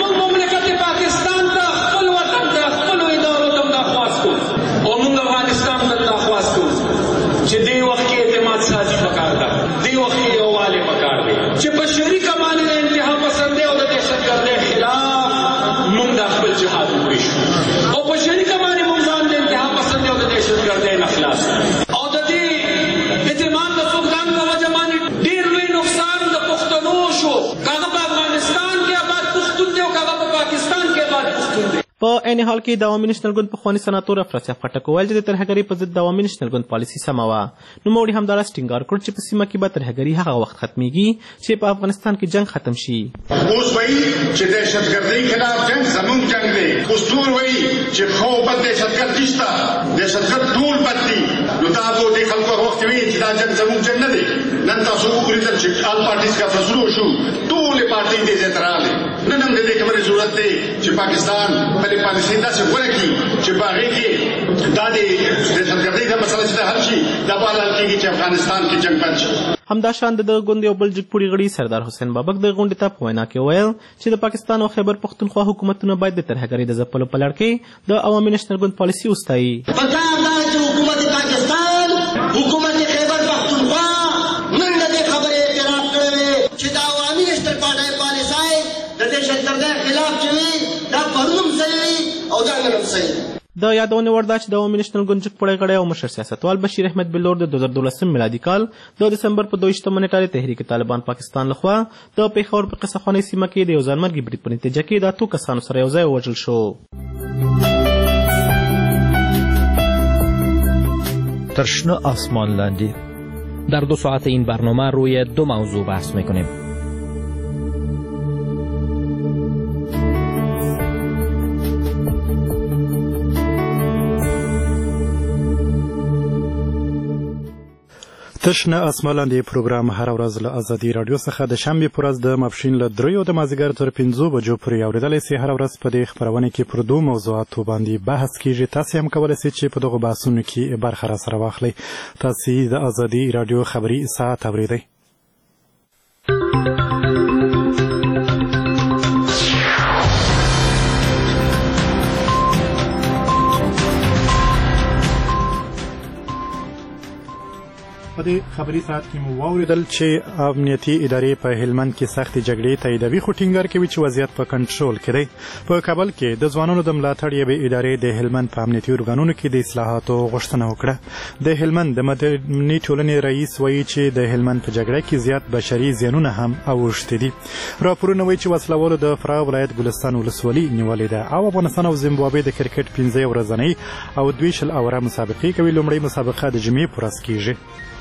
چې دی وخت کې اعتماد سازي پکار ده، دی وخت کې یووالی پکار دی چې بشري کمانې د انتها پسندۍ او د دهشتګردۍ خلاف موږ د خپل جهاد وکړی شو او بشري کمانې موږ ځان د انتها پسندۍ او د دهشتګردۍ نه خلاص او د دې اعتماد د فقدان په وجه باندې ډېر لوی نقصان د پښتنو شو. که هغه په افغانستان کې آباد پښتون دی او که هغه په پاکستان کې آباد پښتون دی. په عین حال کې د عوامي نېشنل ګوند پخواني سناتور افراسیاب خټک وویل چې د ترهګرۍ په ضد د عوامي نېشنل ګوند پالیسي سمه وه. نوموړي همداراز ټینګار کړ چې په سیمه کې به ترهګرۍ هغه وخت ختمیږي چې په افغانستان کې جنګ ختم شي. اوس وایي چې دهشتګردۍ خلاف جنګ زموږ جنګ دی. اوس ټول وایي چې خو بد دهشتګرد نشته، دهشتګرد ټول بد دي. نو دا به دې خلکو هغه وخت وایي چې دا جنګ زموږ جنګ نه دی. نن تاسو وګورئ چې آل پارټیز کا فیصلو شو، ټولې پارټۍ دې ځای ته راغلې. نن هم د دې خبرې ضرورت دی چې پاکستان خپلې پالیسۍ داسې غوره کړي چې په هغې کې دا د دهشتګردۍ دا مسله چې ده حل شي، دا به حل کېږي چې افغانستان کې جنګ بند شي. همدا شان د دغه ګوند یو بل جګپوړي غړي سردار حسین بابک د غونډې ته په وینا کې وویل چې د پاکستان او خیبر پښتونخوا حکومتونه باید د ترهګرۍ د ځپلو په لړ کې د عوامي نېشنل ګوند پالیسي وستایي. پکار دا چې حکومت پاکستان، حکومت خیبر پښتونخوا منډه دې خبرې اعتراف کړې وې چې د عوامي نېشنل پارټۍ پالیسۍ د دهشتګردۍ خلاف چې وي دا پرون هم صحیح وي او دا نن هم صحیح. د یادونې وړ ده چې د عوامي نېشنل ګوند جګپوړی غړی او مشر سیاستوال بشیر احمد بلور د دوه زره دولسم میلادي کال د دسمبر په دوه ویشتمه نېټه د تحریک طالبان پاکستان لخوا د پېښور په قصه خوانۍ سیمه کې د یو ځانمرګي برید په نتیجه کې د اتو کسانو سره یو ځای ووژل شو. تشنه آسمان لاندی. در دو ساعت این برنامه روی دو موضوع بحث میکنیم. تشنه اسمان لاندې پروګرام هر ورځ له ازادي راډیو څخه د شنبې په ورځ د ماپښین له دریو د مازدیګر تر پنځو بجو پورې اورېدلی سي. هر ورځ په دې خپرونه کې پر دوو موضوعاتو باندې بحث کیږي. تاسې هم کولی سئ چې په دغو بحثونو کې برخه راسره واخلئ. تاسې د ازادي راډیو خبري ساعت اورېدئ. په دې خبري ساعت کې مو واورېدل چې امنیتي ادارې په هلمند کې سختې جګړې تاییدوي، خو ټینګار کوي چې وضعیت په کنټرول کې دی. په کابل کې د ځوانانو د ملاتړ یوې ادارې د هلمند په امنیتي ارګانونو کې د اصلاحاتو غوښتنه وکړه. د هلمند د مدني ټولنې رئیس وایي چې د هلمند په جګړه کې زیات بشري زیانونه هم اوښتي دي. راپورونه وایي چې وسلوالو د فراه ولایت ګلستان ولسوالي نیولې ده. او افغانستان او زیمبابوې د کرکټ پنځه ورځنۍ او دوه شل اوره مسابقې کوي. لومړۍ مسابقه د جمعې په ورځ کیږي.